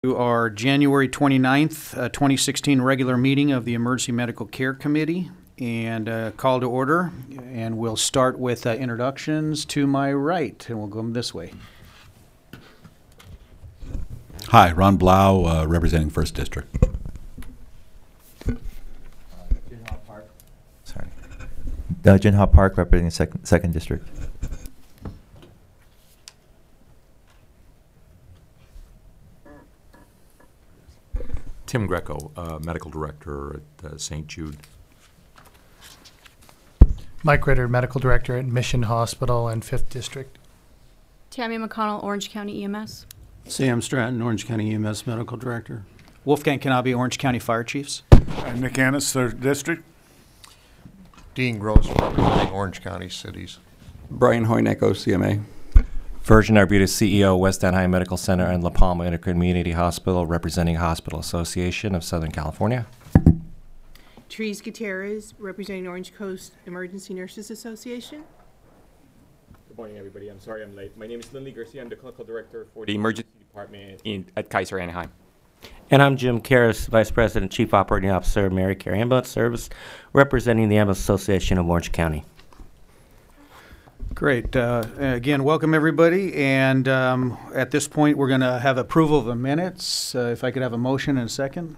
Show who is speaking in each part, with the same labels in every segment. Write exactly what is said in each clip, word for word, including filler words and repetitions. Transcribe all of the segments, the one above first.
Speaker 1: To our January twenty-ninth, uh, twenty sixteen regular meeting of the Emergency Medical Care Committee, and uh, call to order. And we'll start with uh, introductions to my right, and we'll go this way.
Speaker 2: Hi, Ron Blau, uh, representing First District.
Speaker 3: Uh, Jinhao Park. Sorry. Uh, Jinhao Park, representing second, second District.
Speaker 4: Tim Greco, uh, Medical Director at uh, Saint Jude.
Speaker 5: Mike Ritter, Medical Director at Mission Hospital and fifth District.
Speaker 6: Tammy McConnell, Orange County E M S.
Speaker 7: Sam Stratton, Orange County E M S Medical Director.
Speaker 1: Wolfgang Kanabe, Orange County Fire Chiefs.
Speaker 8: Uh, Nick Annis, third District.
Speaker 9: Dean Gross, representing Orange County Cities.
Speaker 10: Brian Hoynek, O C M A.
Speaker 11: Virgin Arbutus, C E O, West Anaheim Medical Center and La Palma Intercommunity Hospital, representing Hospital Association of Southern California.
Speaker 12: Therese Gutierrez, representing Orange Coast Emergency Nurses Association.
Speaker 13: Good morning, everybody. I'm sorry I'm late. My name is Lindley Garcia. I'm the Clinical Director for the Emergency Department in, at Kaiser Anaheim.
Speaker 14: And I'm Jim Karras, Vice President, Chief Operating Officer of Mary Care Ambulance Service, representing the Ambulance Association of Orange County.
Speaker 1: Great. Uh, again, welcome everybody. And um, at this point, we're going to have approval of the minutes. Uh, if I could have a motion and a second.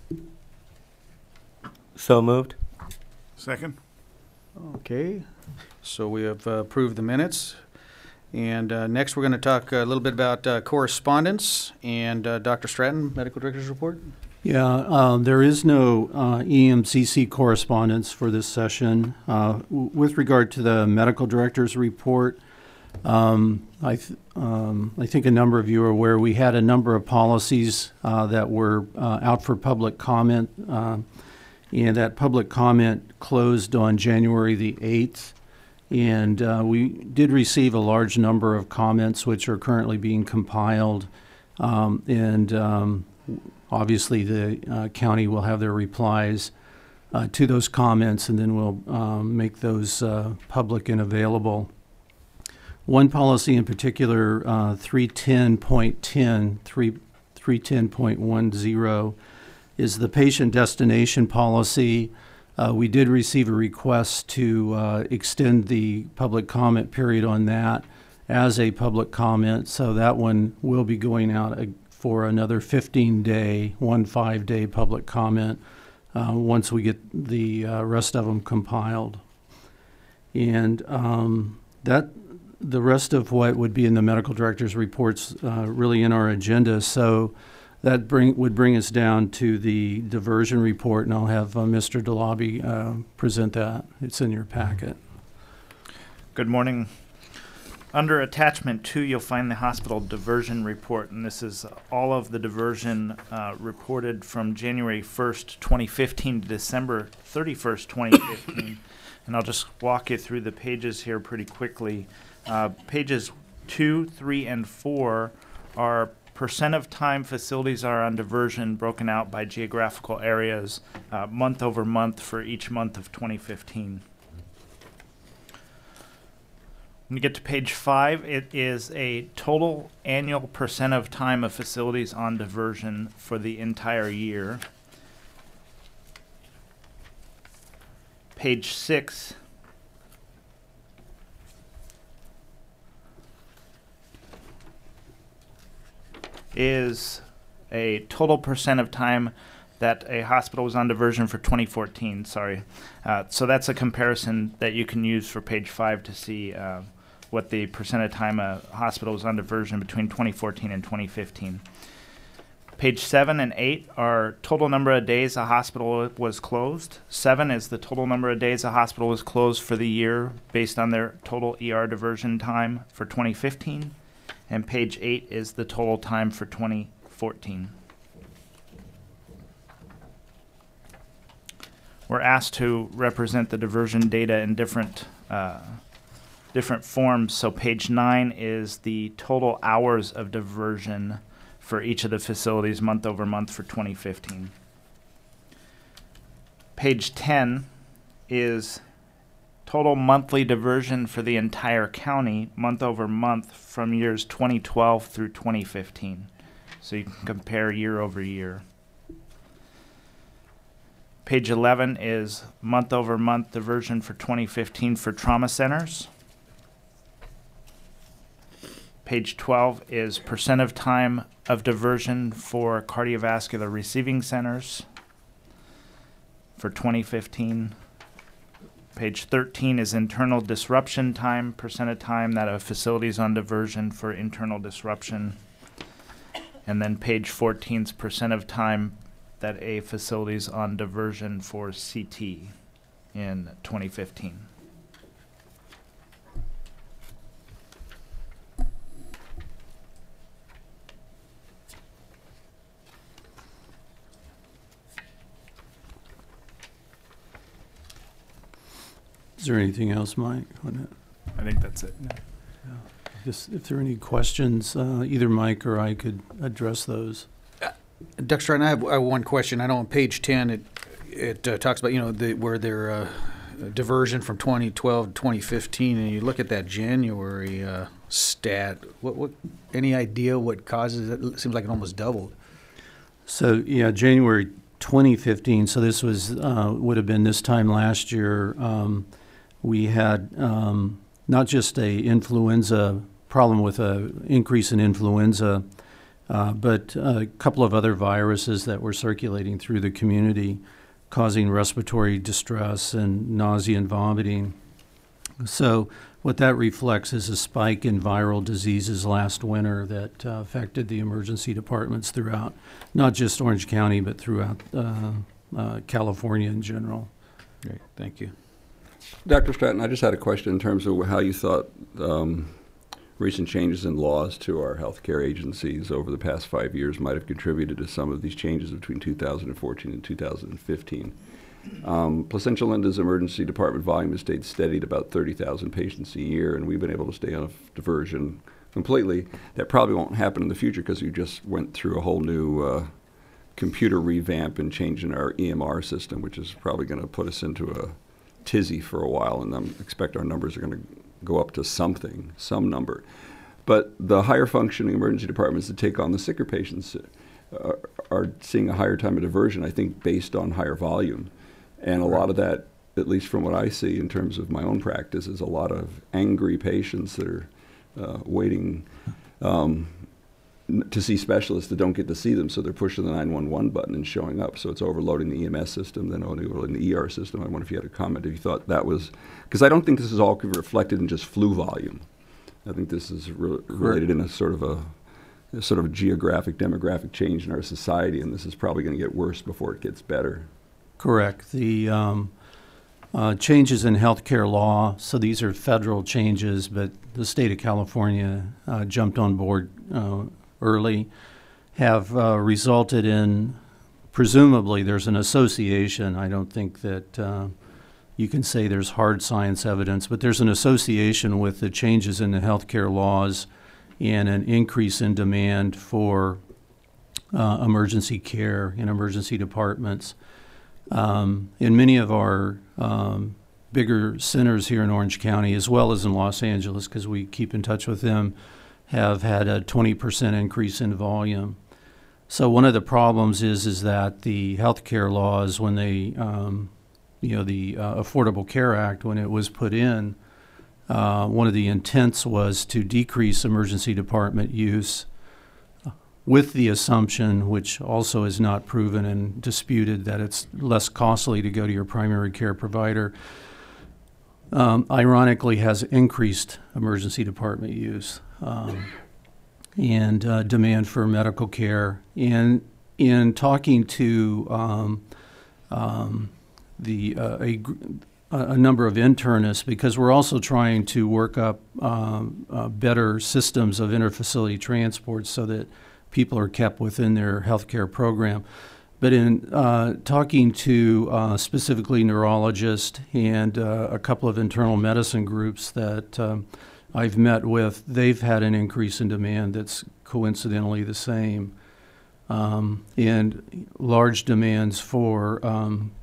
Speaker 14: So moved.
Speaker 8: Second.
Speaker 1: Okay. So we have uh, approved the minutes. And uh, next, we're going to talk a little bit about uh, correspondence. And uh, Doctor Stratton, Medical Director's Report.
Speaker 7: Yeah, uh, there is no uh, E M C C correspondence for this session. Uh, w- with regard to the Medical Director's Report, um, I, th- um, I think a number of you are aware we had a number of policies uh, that were uh, out for public comment, uh, and that public comment closed on January the eighth. And uh, we did receive a large number of comments which are currently being compiled, um, and um, obviously the uh, county will have their replies uh, to those comments, and then we'll um, make those uh, public and available. One policy in particular, uh, three ten point ten, three ten point ten, is the patient destination policy. Uh, we did receive a request to uh, extend the public comment period on that as a public comment, so that one will be going out uh, for another fifteen day, one five-day public comment uh, once we get the uh, rest of them compiled. And um, that the rest of what would be in the medical director's reports uh, really in our agenda. So that bring would bring us down to the diversion report, and I'll have uh, Mister DeLobby uh, present that. It's in your packet.
Speaker 15: Good morning. Under attachment two, you'll find the hospital diversion report, and this is all of the diversion uh, reported from January first, twenty fifteen to December thirty-first, twenty fifteen. And I'll just walk you through the pages here pretty quickly. Uh, pages two, three, and four are percent of time facilities are on diversion broken out by geographical areas uh, month over month for each month of twenty fifteen. When you get to page five, it is a total annual percent of time of facilities on diversion for the entire year. Page six is a total percent of time that a hospital was on diversion for twenty fourteen, sorry. Uh, so that's a comparison that you can use for page five to see uh, what the percent of time a hospital was on diversion between twenty fourteen and twenty fifteen. Page seven and eight are total number of days a hospital was closed. Seven is the total number of days a hospital was closed for the year based on their total E R diversion time for twenty fifteen. And page eight is the total time for twenty fourteen. We're asked to represent the diversion data in different uh, different forms. So page nine is the total hours of diversion for each of the facilities month over month for twenty fifteen. Page ten is total monthly diversion for the entire county month over month from years twenty twelve through twenty fifteen. so you can compare year over year. Page eleven is month-over-month diversion for twenty fifteen for trauma centers. Page twelve is percent of time of diversion for cardiovascular receiving centers for twenty fifteen. Page thirteen is internal disruption time, percent of time that a facility is on diversion for internal disruption. And then page fourteen is percent of time that a facility is on diversion for C T in twenty fifteen.
Speaker 7: Is there anything else, Mike, on that?
Speaker 5: I think that's it.
Speaker 7: Just if there are any questions, uh, either Mike or I could address those.
Speaker 1: Doctor Stratton, I have, I have one question. I know on page ten, it, it uh, talks about, you know, the, where their uh, diversion from twenty twelve to twenty fifteen, and you look at that January uh, stat, what, what, any idea what causes it? It seems like it almost doubled.
Speaker 7: So, yeah, January twenty fifteen, so this was, uh, would have been this time last year, um, we had um, not just a influenza problem with a increase in influenza, uh, but a couple of other viruses that were circulating through the community, causing respiratory distress and nausea and vomiting. So what that reflects is a spike in viral diseases last winter that uh, affected the emergency departments throughout, not just Orange County, but throughout uh, uh, California in general.
Speaker 1: Great, thank you.
Speaker 10: Doctor Stratton, I just had a question in terms of how you thought um, recent changes in laws to our healthcare agencies over the past five years might have contributed to some of these changes between two thousand fourteen and two thousand fifteen. Um, Placentia Linda's emergency department volume has stayed steady at about thirty thousand patients a year, and we've been able to stay on a diversion completely. That probably won't happen in the future because we just went through a whole new uh, computer revamp and change in our E M R system, which is probably going to put us into a tizzy for a while, and I expect our numbers are going to go up to something, some number. But the higher functioning emergency departments that take on the sicker patients uh, are seeing a higher time of diversion, I think, based on higher volume. And a lot of that, at least from what I see in terms of my own practice, is a lot of angry patients that are uh, waiting um, n- to see specialists that don't get to see them, so they're pushing the nine one one button and showing up. So it's overloading the E M S system, then overloading the E R system. I wonder if you had a comment, if you thought that was, because I don't think this is all reflected in just flu volume. I think this is re- related in a sort of a, a sort of a geographic, demographic change in our society, and this is probably going to get worse before it gets better.
Speaker 7: Correct. The um, uh, changes in healthcare law, so these are federal changes, but the state of California uh, jumped on board uh, early, have uh, resulted in, presumably there's an association. I don't think that uh, you can say there's hard science evidence, but there's an association with the changes in the healthcare laws and an increase in demand for uh, emergency care in emergency departments. Um, in many of our um, bigger centers here in Orange County, as well as in Los Angeles, because we keep in touch with them, have had a twenty percent increase in volume. So one of the problems is is that the healthcare laws, when they, um, you know, the uh, Affordable Care Act, when it was put in, uh, one of the intents was to decrease emergency department use, with the assumption, which also is not proven and disputed, that it's less costly to go to your primary care provider, um, ironically has increased emergency department use um, and uh, demand for medical care. And in talking to um, um, the uh, a, a number of internists, because we're also trying to work up um, uh, better systems of interfacility transport so that people are kept within their healthcare program. But in uh, talking to uh, specifically neurologists and uh, a couple of internal medicine groups that um, I've met with, they've had an increase in demand that's coincidentally the same. Um, and large demands for, um,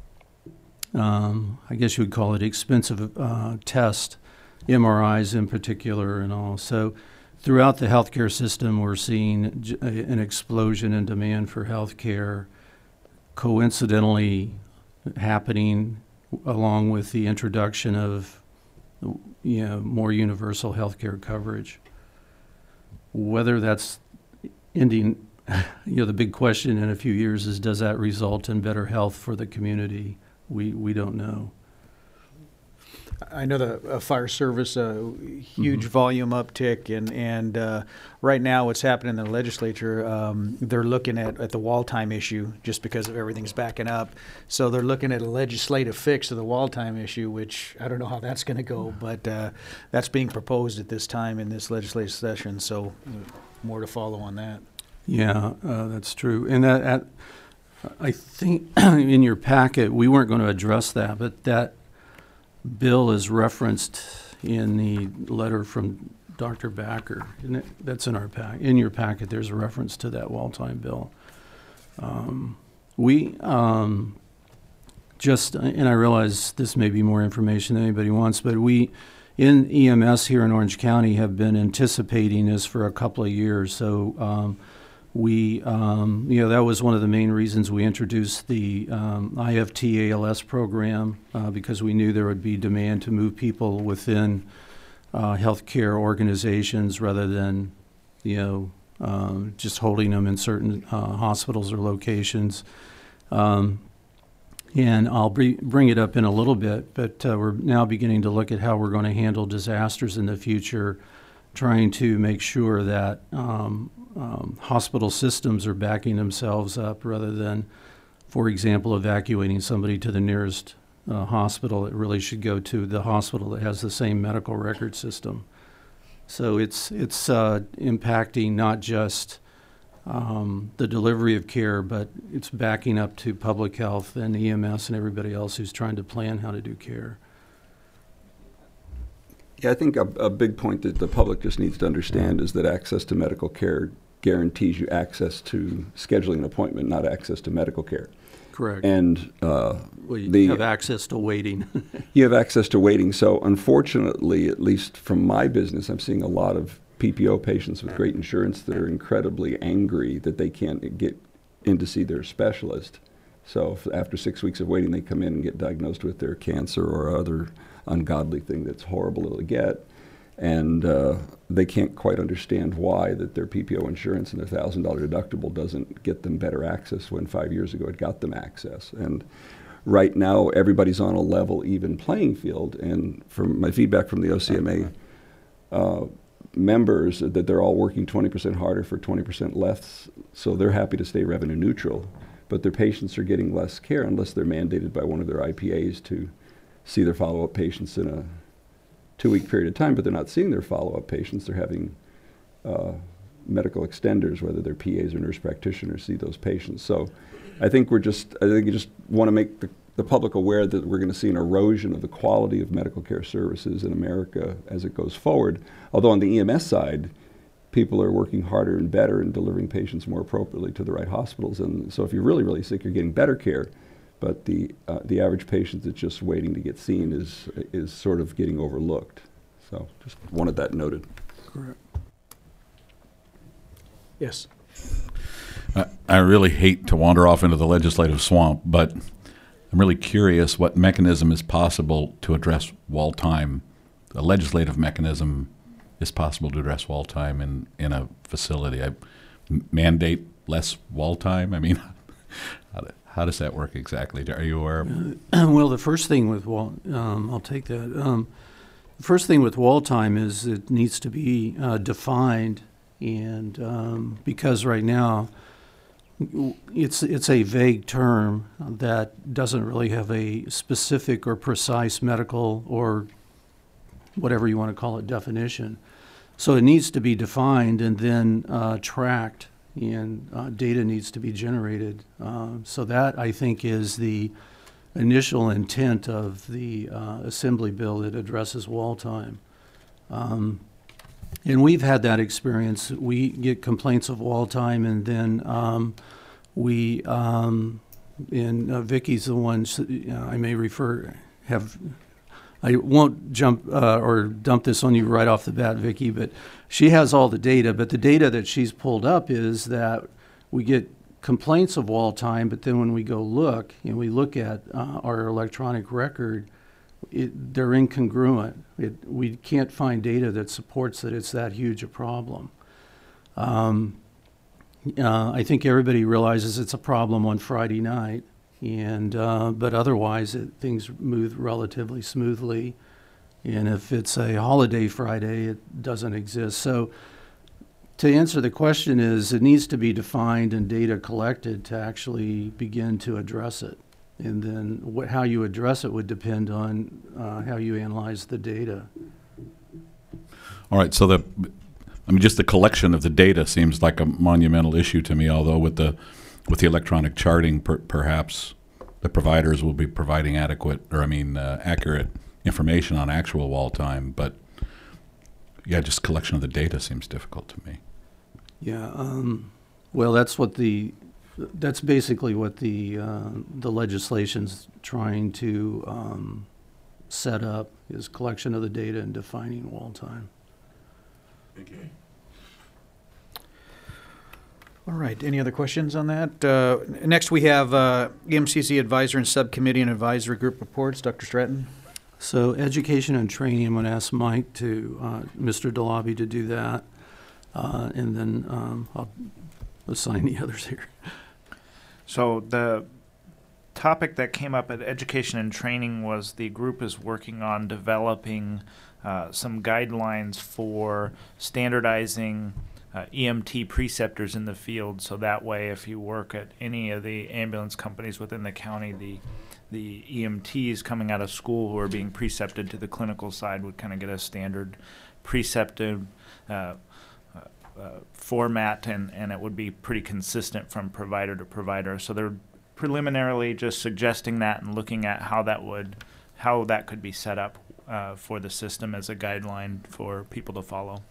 Speaker 7: um, I guess you would call it expensive uh, test, M R Is in particular and all. So throughout the healthcare system, we're seeing j- a- an explosion in demand for healthcare, coincidentally happening along with the introduction of, you know, more universal healthcare coverage. Whether that's ending, you know, the big question in a few years is, does that result in better health for the community? We we don't know.
Speaker 1: I know the uh, fire service, uh, huge
Speaker 7: Mhm.
Speaker 1: volume uptick, and and uh, right now what's happening in the legislature, um, they're looking at, at the wall time issue just because of everything's backing up. So they're looking at a legislative fix of the wall time issue, which I don't know how that's going to go, but uh, that's being proposed at this time in this legislative session. So uh, more to follow on that.
Speaker 7: Yeah, uh, that's true. And that, at, I think in your packet, we weren't going to address that, but that bill is referenced in the letter from Doctor Backer. Isn't it? That's in our pack. In your packet, there's a reference to that wall time bill. Um, we um, just, and I realize this may be more information than anybody wants, but we in E M S here in Orange County have been anticipating this for a couple of years. So um, we, um, you know, that was one of the main reasons we introduced the um, I F T A L S program, uh, because we knew there would be demand to move people within uh, healthcare organizations rather than, you know, um, just holding them in certain uh, hospitals or locations. Um, and I'll br- bring it up in a little bit, but uh, we're now beginning to look at how we're going to handle disasters in the future, trying to make sure that um, um, hospital systems are backing themselves up rather than, for example, evacuating somebody to the nearest uh, hospital. It really should go to the hospital that has the same medical record system. So it's it's uh, impacting not just um, the delivery of care, but it's backing up to public health and E M S and everybody else who's trying to plan how to do care.
Speaker 10: Yeah, I think a, a big point that the public just needs to understand is that access to medical care guarantees you access to scheduling an appointment, not access to medical care.
Speaker 7: Correct.
Speaker 10: And uh,
Speaker 7: Well, you
Speaker 10: the,
Speaker 7: have access to waiting.
Speaker 10: you have access to waiting. So unfortunately, at least from my business, I'm seeing a lot of P P O patients with great insurance that are incredibly angry that they can't get in to see their specialist. So if after six weeks of waiting, they come in and get diagnosed with their cancer or other ungodly thing that's horrible to get, and uh, they can't quite understand why that their P P O insurance and their one thousand dollar deductible doesn't get them better access when five years ago it got them access. And right now, everybody's on a level, even playing field, and from my feedback from the O C M A uh, members, that they're all working twenty percent harder for twenty percent less, so they're happy to stay revenue neutral, but their patients are getting less care unless they're mandated by one of their I P As to see their follow-up patients in a two-week period of time, but they're not seeing their follow-up patients. They're having uh, medical extenders, whether they're P As or nurse practitioners, see those patients. So I think we're just, I think you just want to make the, the public aware that we're going to see an erosion of the quality of medical care services in America as it goes forward. Although on the E M S side, people are working harder and better and delivering patients more appropriately to the right hospitals. And so if you're really, really sick, you're getting better care. But the uh, the average patient that's just waiting to get seen is is sort of getting overlooked. So just wanted that noted.
Speaker 7: Correct.
Speaker 1: Yes.
Speaker 2: I, I really hate to wander off into the legislative swamp, but I'm really curious what mechanism is possible to address wall time. A legislative mechanism is possible to address wall time in, in a facility. I m- mandate less wall time. I mean, how, do, how does that work exactly? Are you aware?
Speaker 7: Uh, well, the first thing with wall, um, I'll take that. Um, the first thing with wall time is it needs to be uh, defined, and um, because right now it's it's a vague term that doesn't really have a specific or precise medical or whatever you want to call it definition. So it needs to be defined and then uh, tracked, and uh, data needs to be generated. Uh, so that, I think, is the initial intent of the uh, Assembly bill that addresses wall time. Um, and we've had that experience. We get complaints of wall time, and then um, we, um, and uh, Vicky's the one, uh, I may refer, have I won't jump uh, or dump this on you right off the bat, Vicki, but she has all the data. But the data that she's pulled up is that we get complaints of wall time, but then when we go look and we look at uh, our electronic record, it, they're incongruent. It, we can't find data that supports that it's that huge a problem. Um, uh, I think everybody realizes it's a problem on Friday night, and uh, but otherwise it, things move relatively smoothly. And if it's a holiday Friday, it doesn't exist. So to answer the question is, it needs to be defined and data collected to actually begin to address it. And then what, how you address it would depend on uh, how you analyze the data.
Speaker 2: All right, so the, I mean, just the collection of the data seems like a monumental issue to me, although with the, with the electronic charting, per, perhaps the providers will be providing adequate, or I mean, uh, accurate information on actual wall time, but yeah, just collection of the data seems difficult to me.
Speaker 7: Yeah, um, well, that's what the, that's basically what the uh, the legislation's trying to um, set up, is collection of the data and defining wall time.
Speaker 2: Thank you.
Speaker 1: All right, any other questions on that? Uh, next, we have uh, E M C C Advisor and Subcommittee and Advisory Group reports. Doctor Stratton.
Speaker 7: So education and training, I'm going to ask Mike to, uh, Mister DeLobby to do that, uh, and then um, I'll assign the others here.
Speaker 15: So the topic that came up at education and training was the group is working on developing uh, some guidelines for standardizing uh, E M T preceptors in the field. So that way, if you work at any of the ambulance companies within the county, the the E M Ts coming out of school who are being precepted to the clinical side would kind of get a standard preceptive uh, Uh, format, and, and it would be pretty consistent from provider to provider. So they're preliminarily just suggesting that and looking at how that would, how that could be set up uh, for the system as a guideline for people to follow.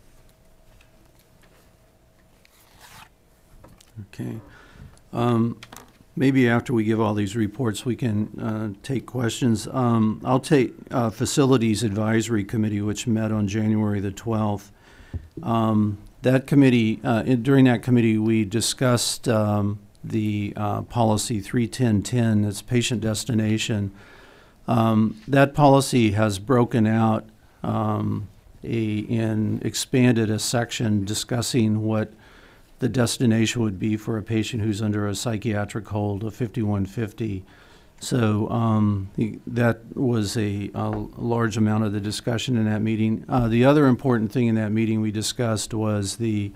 Speaker 7: Okay. Um, maybe after we give all these reports, we can uh, take questions. Um, I'll take uh, Facilities Advisory Committee, which met on January the twelfth. Um, That committee, uh, in, during that committee, we discussed um, the uh, policy three ten ten, it's patient destination. Um, that policy has broken out um, a, and expanded a section discussing what the destination would be for a patient who's under a psychiatric hold of fifty-one fifty. So um, the, that was a, a large amount of the discussion in that meeting. Uh, the other important thing in that meeting we discussed was the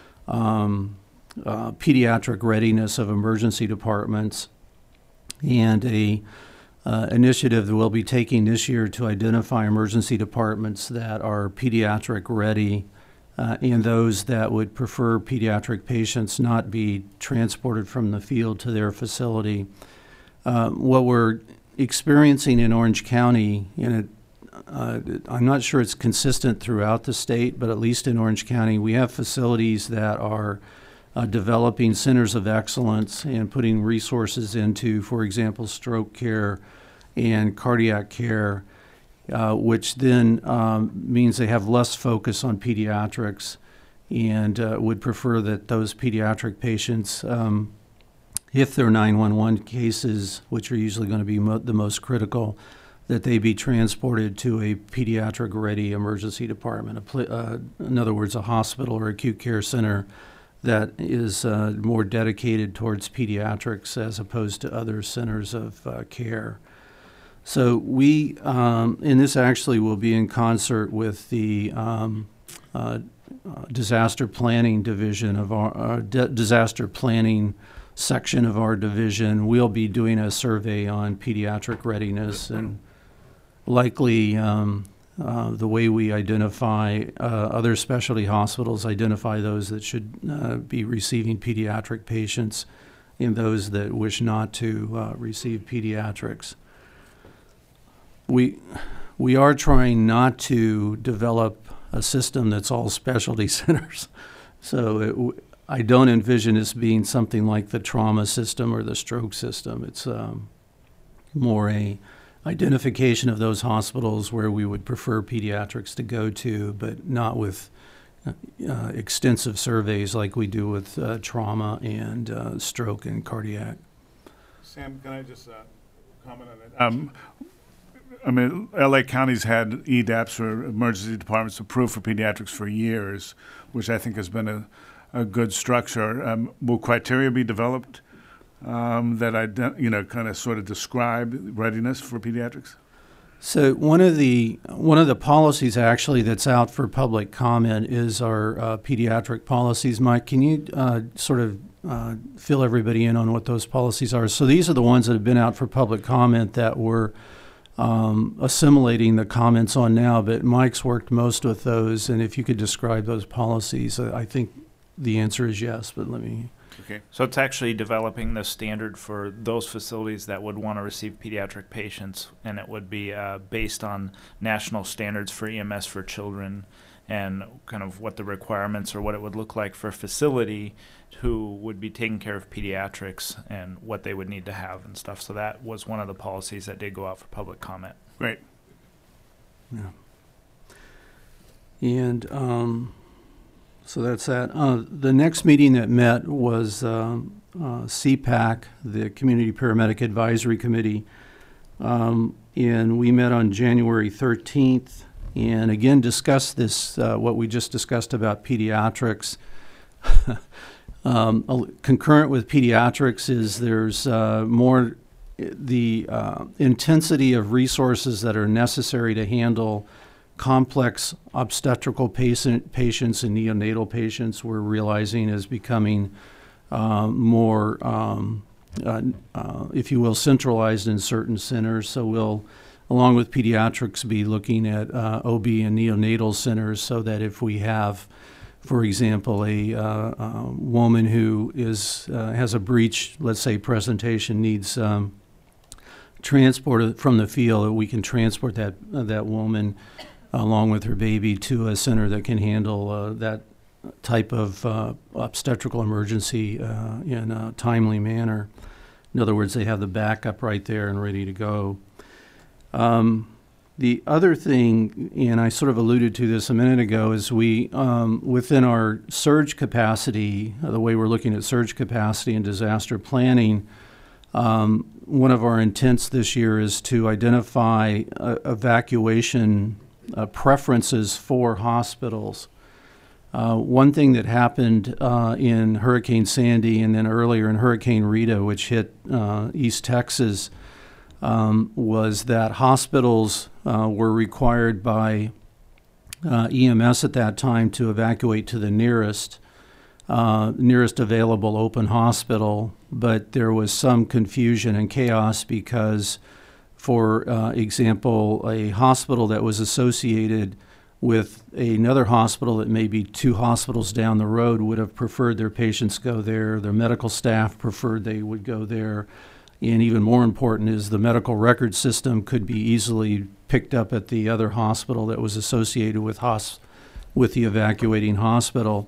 Speaker 7: um, uh, pediatric readiness of emergency departments, and a uh, initiative that we'll be taking this year to identify emergency departments that are pediatric ready, uh, and those that would prefer pediatric patients not be transported from the field to their facility. Uh, what we're experiencing in Orange County, and it, uh, I'm not sure it's consistent throughout the state, but at least in Orange County, we have facilities that are uh, developing centers of excellence and putting resources into, for example, stroke care and cardiac care, uh, which then um, means they have less focus on pediatrics, and uh, would prefer that those pediatric patients, um, if they're nine one one cases, which are usually going to be mo- the most critical, that they be transported to a pediatric-ready emergency department, a pl- uh, in other words, a hospital or acute care center that is uh, more dedicated towards pediatrics as opposed to other centers of uh, care. So we, um, and this actually will be in concert with the um, uh, uh, disaster planning division of our uh, d- disaster planning section of our division. We'll be doing a survey on pediatric readiness, and likely um, uh, the way we identify uh, other specialty hospitals, identify those that should uh, be receiving pediatric patients and those that wish not to uh, receive pediatrics. We, we are trying not to develop a system that's all specialty centers. So it, w- I don't envision this being something like the trauma system or the stroke system. It's um, more a identification of those hospitals where we would prefer pediatrics to go to, but not with uh, extensive surveys like we do with uh, trauma and uh, stroke and cardiac.
Speaker 8: Sam, can I just uh, comment on that? Um, I mean, L A County's had E D A Ps for emergency departments approved for pediatrics for years, which I think has been a, a good structure. Um, will criteria be developed um, that I, you know, kind of sort of describe readiness for pediatrics?
Speaker 7: So one of the one of the policies actually that's out for public comment is our uh, pediatric policies. Mike, can you uh, sort of uh, fill everybody in on what those policies are? So these are the ones that have been out for public comment that we're um, assimilating the comments on now, but Mike's worked most with those, and if you could describe those policies, I think the answer is yes, but let me...
Speaker 8: Okay.
Speaker 15: So it's actually developing the standard for those facilities that would want to receive pediatric patients, and it would be uh, based on national standards for E M S for children and kind of what the requirements or what it would look like for a facility who would be taking care of pediatrics and what they would need to have and stuff. So that was one of the policies that did go out for public comment.
Speaker 8: Great.
Speaker 7: Yeah. And um, so that's that. Uh, the next meeting that met was um, uh, C PAC, the Community Paramedic Advisory Committee. Um, and we met on January thirteenth and again discussed this, uh, what we just discussed about pediatrics. um, concurrent with pediatrics is there's uh, more, the uh, intensity of resources that are necessary to handle complex obstetrical patient, patients and neonatal patients we're realizing is becoming uh, more, um, uh, uh, if you will, centralized in certain centers. So we'll, along with pediatrics, be looking at uh, O B and neonatal centers so that if we have, for example, a, uh, a woman who is uh, has a breech, let's say presentation, needs um, transport from the field, we can transport that, uh, that woman along with her baby to a center that can handle uh, that type of uh, obstetrical emergency uh, in a timely manner. In other words, they have the backup right there and ready to go. Um, the other thing, and I sort of alluded to this a minute ago, is we, um, within our surge capacity, uh, the way we're looking at surge capacity and disaster planning, um, one of our intents this year is to identify uh, evacuation Uh, preferences for hospitals. Uh, one thing that happened uh, in Hurricane Sandy and then earlier in Hurricane Rita, which hit uh, East Texas, um, was that hospitals uh, were required by uh, E M S at that time to evacuate to the nearest uh, nearest available open hospital, but there was some confusion and chaos because, for uh, example, a hospital that was associated with another hospital that may be two hospitals down the road would have preferred their patients go there. Their medical staff preferred they would go there. And even more important is the medical record system could be easily picked up at the other hospital that was associated with, hos- with the evacuating hospital.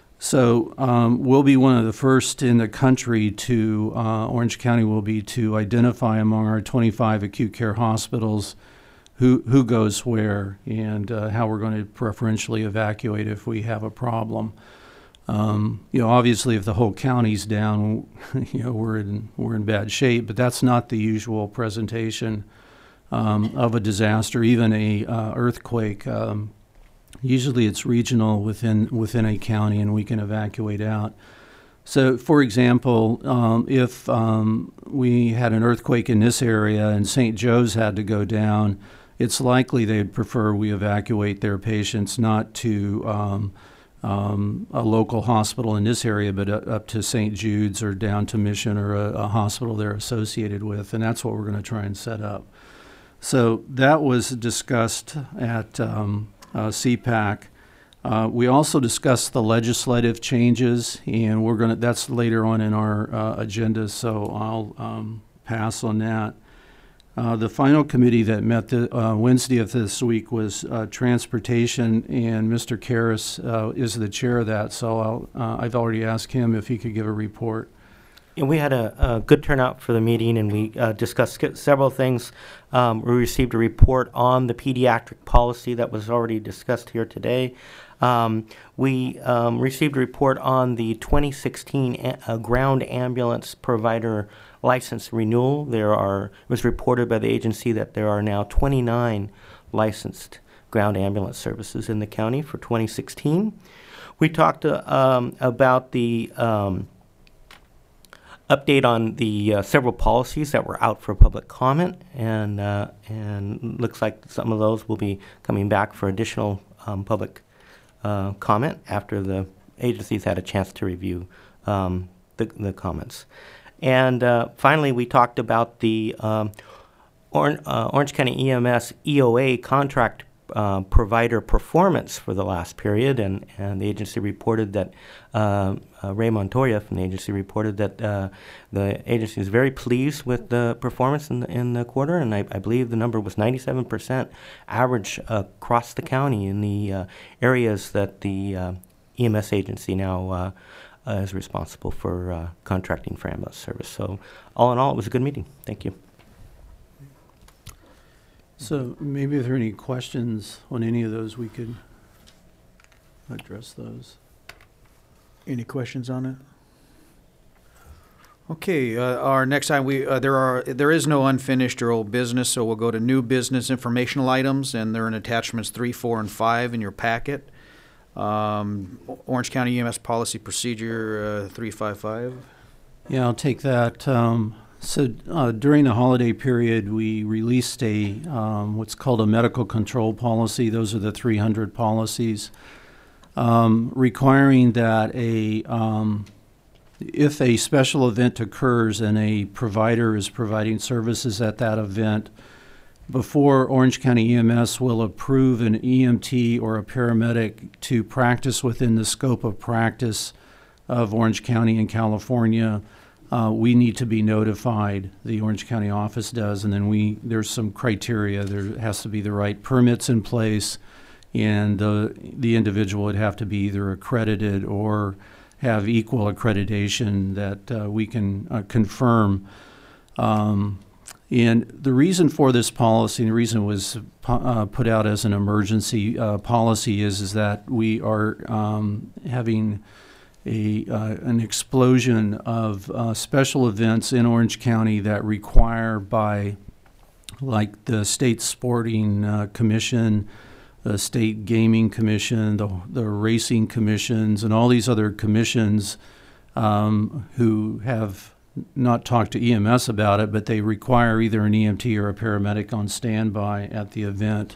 Speaker 7: So um, we'll be one of the first in the country to, uh, Orange County will be to identify among our twenty-five acute care hospitals who, who goes where and uh, how we're going to preferentially evacuate if we have a problem. Um, you know, obviously if the whole county's down, you know, we're in, we're in bad shape, but that's not the usual presentation um, of a disaster, even a uh, earthquake. Um, Usually it's regional within within a county, and we can evacuate out. So, for example, um, if um, we had an earthquake in this area and Saint Joe's had to go down, it's likely they'd prefer we evacuate their patients not to um, um, a local hospital in this area, but uh, up to Saint Jude's or down to Mission or a, a hospital they're associated with, and that's what we're going to try and set up. So that was discussed at um, Uh, C PAC. Uh, we also discussed the legislative changes, and we're going to, that's later on in our uh, agenda, so I'll um, pass on that. Uh, the final committee that met the, uh, Wednesday of this week was uh, transportation, and Mister Karras uh, is the chair of that, so I'll, uh, I've already asked him if he could give a report.
Speaker 14: And we had a, a good turnout for the meeting, and we uh, discussed sk- several things. Um, we received a report on the pediatric policy that was already discussed here today. Um, we um, received a report on the twenty sixteen a- uh, ground ambulance provider license renewal. There are, it was reported by the agency that there are now twenty-nine licensed ground ambulance services in the county for twenty sixteen. We talked uh, um, about the um, update on the uh, several policies that were out for public comment, and uh, and looks like some of those will be coming back for additional um, public uh, comment after the agencies had a chance to review um, the, the comments. And uh, finally, we talked about the um, Or, uh, Orange County E M S E O A contract uh, provider performance for the last period, and, and the agency reported that uh, uh, Ray Montoya from the agency reported that uh, the agency is very pleased with the performance in the, in the quarter, and I, I believe the number was ninety-seven percent average uh, across the county in the uh, areas that the uh, E M S agency now uh, uh, is responsible for uh, contracting for ambulance service. So all in all, it was a good meeting. Thank you.
Speaker 7: So maybe if there are any questions on any of those, we could address those.
Speaker 1: Any questions on it? Okay, uh, our next item, we, uh, there are, there is no unfinished or old business, so we'll go to new business informational items, and they're in attachments three, four, and five in your packet. Um, Orange County E M S Policy Procedure uh, three five five.
Speaker 7: Yeah, I'll take that. Um, so uh, during the holiday period, we released a um, what's called a medical control policy. Those are the three hundred policies, um, requiring that a um, if a special event occurs and a provider is providing services at that event, before Orange County E M S will approve an E M T or a paramedic to practice within the scope of practice of Orange County in California, uh, we need to be notified. The Orange County office does, and then we there's some criteria. There has to be the right permits in place, and uh, the individual would have to be either accredited or have equal accreditation that uh, we can uh, confirm. Um, And the reason for this policy, and the reason it was uh, put out as an emergency uh, policy is, is that we are um, having a uh, an explosion of uh, special events in Orange County that require by, like the State Sporting uh, Commission, the State Gaming Commission, the, the Racing Commissions, and all these other commissions um, who have not talked to E M S about it, but they require either an E M T or a paramedic on standby at the event.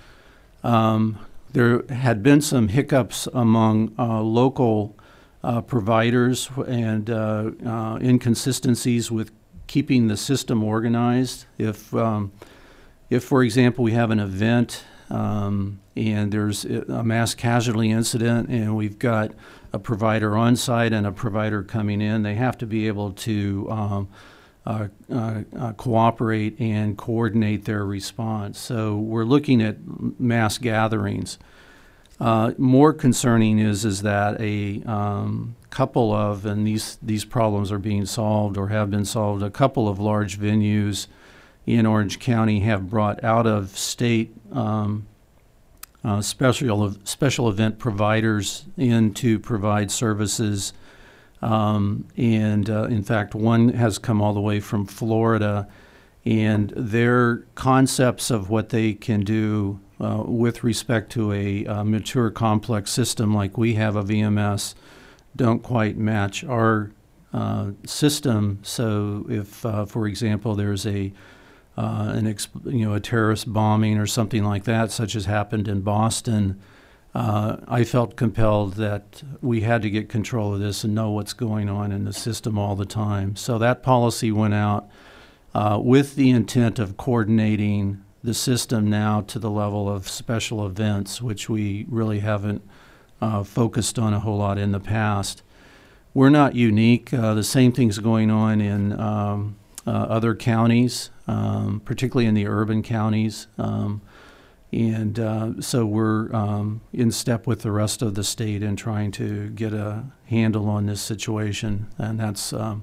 Speaker 7: Um, there had been some hiccups among uh, local uh, providers and uh, uh, inconsistencies with keeping the system organized. If, um, if for example, we have an event um, and there's a mass casualty incident and we've got a provider on site and a provider coming in, they have to be able to um, uh, uh, uh, cooperate and coordinate their response. So we're looking at mass gatherings. Uh, more concerning is is that a um, couple of, and these these problems are being solved or have been solved, a couple of large venues in Orange County have brought out of state um, Uh, special special event providers in to provide services, um, and uh, in fact, one has come all the way from Florida, and their concepts of what they can do uh, with respect to a, a mature, complex system like we have of E M S don't quite match our uh, system. So, if, uh, for example, there's a Uh, an exp- you know, a terrorist bombing or something like that, such as happened in Boston, uh, I felt compelled that we had to get control of this and know what's going on in the system all the time. So that policy went out uh, with the intent of coordinating the system now to the level of special events, which we really haven't uh, focused on a whole lot in the past. We're not unique. Uh, the same thing's going on in um, uh, other counties. Um, particularly in the urban counties. Um, and uh, so we're um, in step with the rest of the state in trying to get a handle on this situation. And that's um,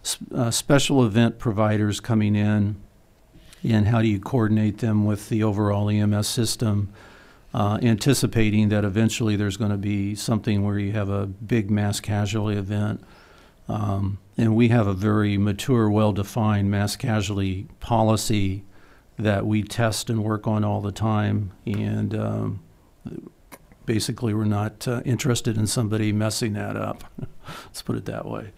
Speaker 7: s- uh, special event providers coming in, and how do you coordinate them with the overall E M S system, uh, anticipating that eventually there's going to be something where you have a big mass casualty event. Um, and we have a very mature, well-defined mass casualty policy that we test and work on all the time. And um, basically, we're not uh, interested in somebody messing that up. Let's put it that way.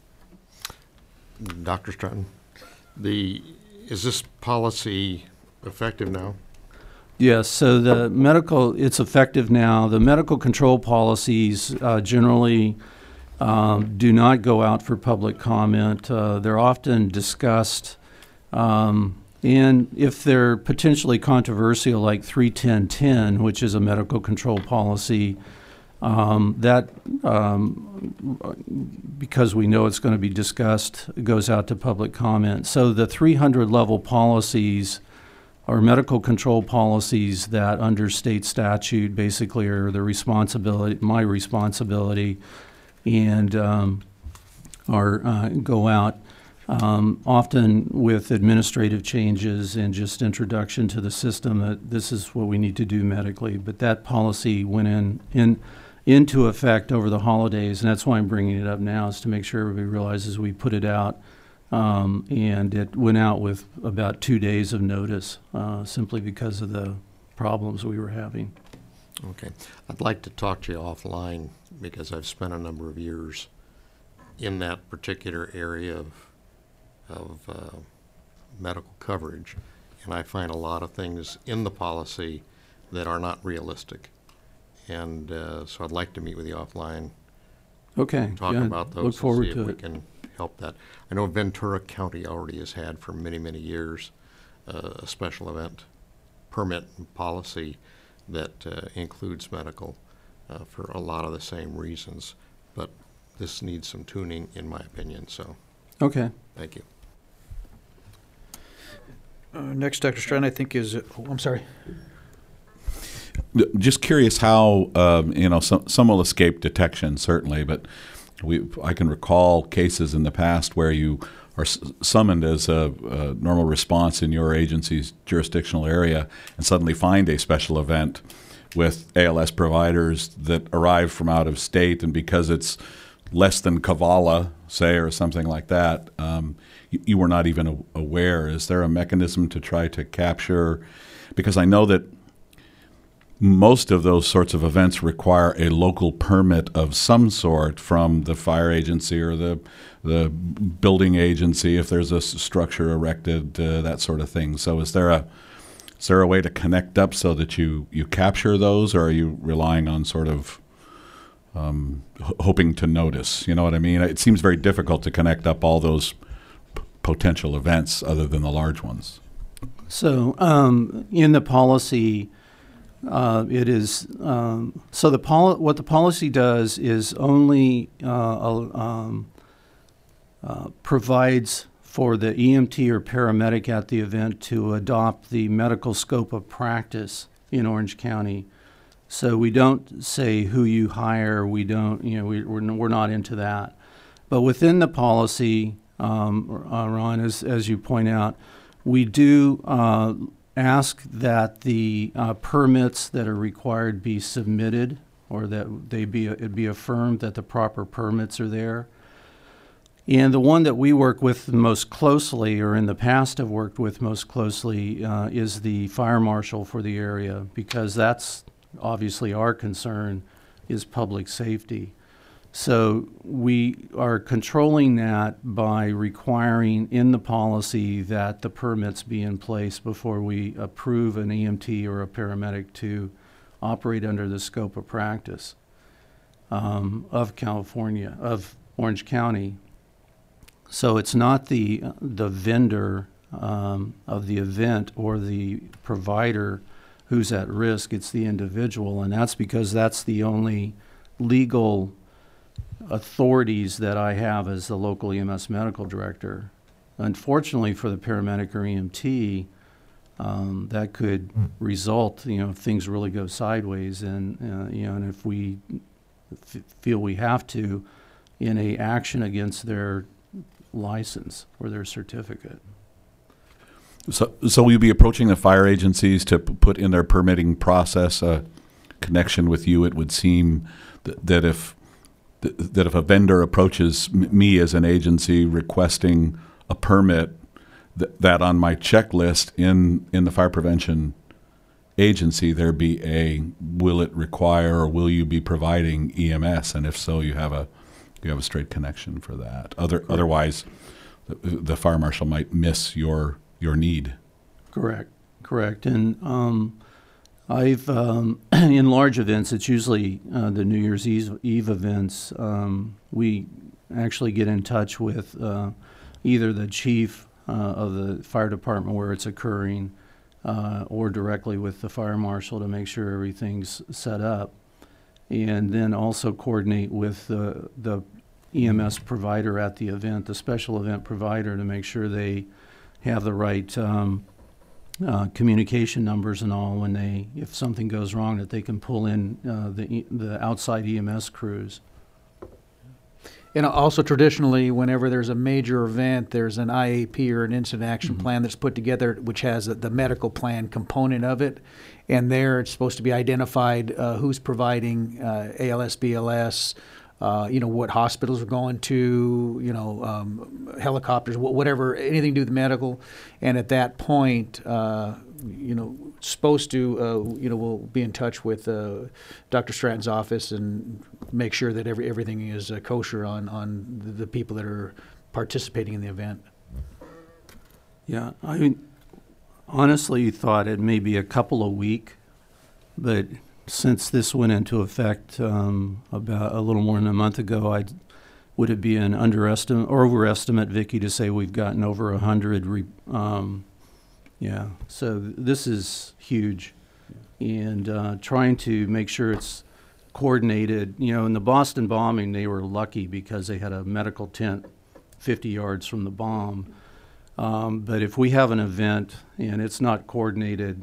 Speaker 9: Doctor Stratton, the, is this policy effective now?
Speaker 7: Yes, so the medical, it's effective now. The medical control policies uh, generally um, do not go out for public comment. Uh, they're often discussed, um, and if they're potentially controversial, like three ten ten, which is a medical control policy, um, that, um, because we know it's going to be discussed, goes out to public comment. So the three hundred level policies are medical control policies that under state statute basically are the responsibility, my responsibility, and um, are uh, go out um, often with administrative changes and just introduction to the system that this is what we need to do medically. But that policy went in, in into effect over the holidays, and that's why I'm bringing it up now, is to make sure everybody realizes we put it out. Um, and it went out with about two days of notice, uh, simply because of the problems we were having.
Speaker 9: Okay. I'd like to talk to you offline because I've spent a number of years in that particular area of, of uh, medical coverage, and I find a lot of things in the policy that are not realistic. And uh, so I'd like to meet with you offline.
Speaker 7: Okay.
Speaker 9: Talk
Speaker 7: yeah,
Speaker 9: about those
Speaker 7: look forward
Speaker 9: and see
Speaker 7: to
Speaker 9: if we
Speaker 7: it.
Speaker 9: can help that. I know Ventura County already has had for many, many years uh, a special event permit policy that uh, includes medical uh, for a lot of the same reasons, but this needs some tuning, in my opinion, so.
Speaker 7: Okay.
Speaker 9: Thank you.
Speaker 1: Uh, next, Doctor Stratton, I think is, oh, I'm sorry.
Speaker 2: Just curious how, um, you know, some, some will escape detection, certainly, but we, I can recall cases in the past where you are s- summoned as a, a normal response in your agency's jurisdictional area and suddenly find a special event with A L S providers that arrive from out of state, and because it's less than Kavala, say, or something like that, um, you, you were not even a- aware. Is there a mechanism to try to capture? Because I know that most of those sorts of events require a local permit of some sort from the fire agency or the the building agency if there's a s- structure erected, uh, that sort of thing. So is there a is there a way to connect up so that you, you capture those, or are you relying on sort of um, h- hoping to notice? You know what I mean? It seems very difficult to connect up all those p- potential events other than the large ones.
Speaker 7: So um, in the policy, Uh, it is um, so the poli- what the policy does is only uh, um, uh, provides for the E M T or paramedic at the event to adopt the medical scope of practice in Orange County. So we don't say who you hire. We don't, you know, we, we're n- we're not into that. But within the policy, um, uh, Ron, as as you point out, we do Uh, ask that the uh, permits that are required be submitted, or that they be it be affirmed that the proper permits are there. And the one that we work with most closely, or in the past have worked with most closely, uh, is the fire marshal for the area, because that's obviously our concern, is public safety. So we are controlling that by requiring in the policy that the permits be in place before we approve an E M T or a paramedic to operate under the scope of practice um, of California, of Orange County. So it's not the the vendor um, of the event or the provider who's at risk, it's the individual, and that's because that's the only legal authorities that I have as the local E M S medical director. Unfortunately for the paramedic or E M T, um, that could result, you know, if things really go sideways, and uh, you know, and if we f- feel we have to, in a action against their license or their certificate.
Speaker 2: So, so will you be approaching the fire agencies to p- put in their permitting process a connection with you? It would seem that, that if th- that if a vendor approaches m- me as an agency requesting a permit, th- that on my checklist in in the fire prevention agency there be a will it require or will you be providing E M S, and if so, you have a you have a straight connection for that. Other otherwise, the, the fire marshal might miss your your need.
Speaker 7: Correct, correct. And um, I've, um, in large events, it's usually uh, the New Year's Eve, Eve events, um, we actually get in touch with uh, either the chief uh, of the fire department where it's occurring uh, or directly with the fire marshal to make sure everything's set up. And then also coordinate with the, the E M S provider at the event, the special event provider, to make sure they have the right um, uh, communication numbers and all when they, if something goes wrong, that they can pull in uh, the e- the outside E M S crews.
Speaker 1: And also traditionally, whenever there's a major event, there's an I A P or an incident action
Speaker 7: Mm-hmm.
Speaker 1: plan that's put together, which has the- the medical plan component of it. And there, it's supposed to be identified uh, who's providing uh, A L S, B L S, uh, you know, what hospitals are going to, you know, um, helicopters, wh- whatever, anything to do with medical. And at that point, uh, you know, supposed to, uh, you know, we'll be in touch with uh, Doctor Stratton's office and make sure that every everything is uh, kosher on, on the, the people that are participating in the event.
Speaker 7: Yeah, I honestly thought it may be a couple of weeks, but since this went into effect um, about a little more than a month ago, I would it be an underestimate or overestimate, Vicky, to say we've gotten over a hundred? Re- um, yeah, so th- this is huge, and uh, trying to make sure it's coordinated. You know, in the Boston bombing, they were lucky because they had a medical tent fifty yards from the bomb. Um, but if we have an event and it's not coordinated,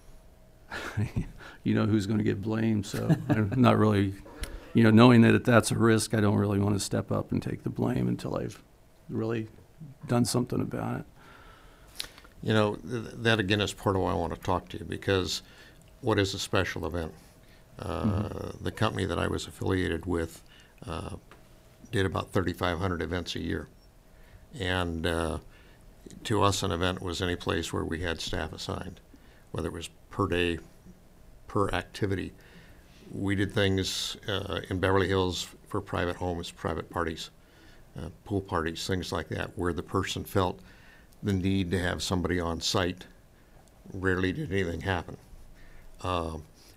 Speaker 7: you know who's going to get blamed. So I'm not really, you know, knowing that that's a risk, I don't really want to step up and take the blame until I've really done something about it.
Speaker 9: You know, th- that again is part of why I want to talk to you, because what is a special event? Uh,
Speaker 7: Mm-hmm.
Speaker 9: The company that I was affiliated with uh, did about thirty-five hundred events a year. And uh, to us, an event was any place where we had staff assigned, whether it was per day, per activity. We did things uh, in Beverly Hills for private homes, private parties, uh, pool parties, things like that, where the person felt the need to have somebody on site. Rarely did anything happen. Uh,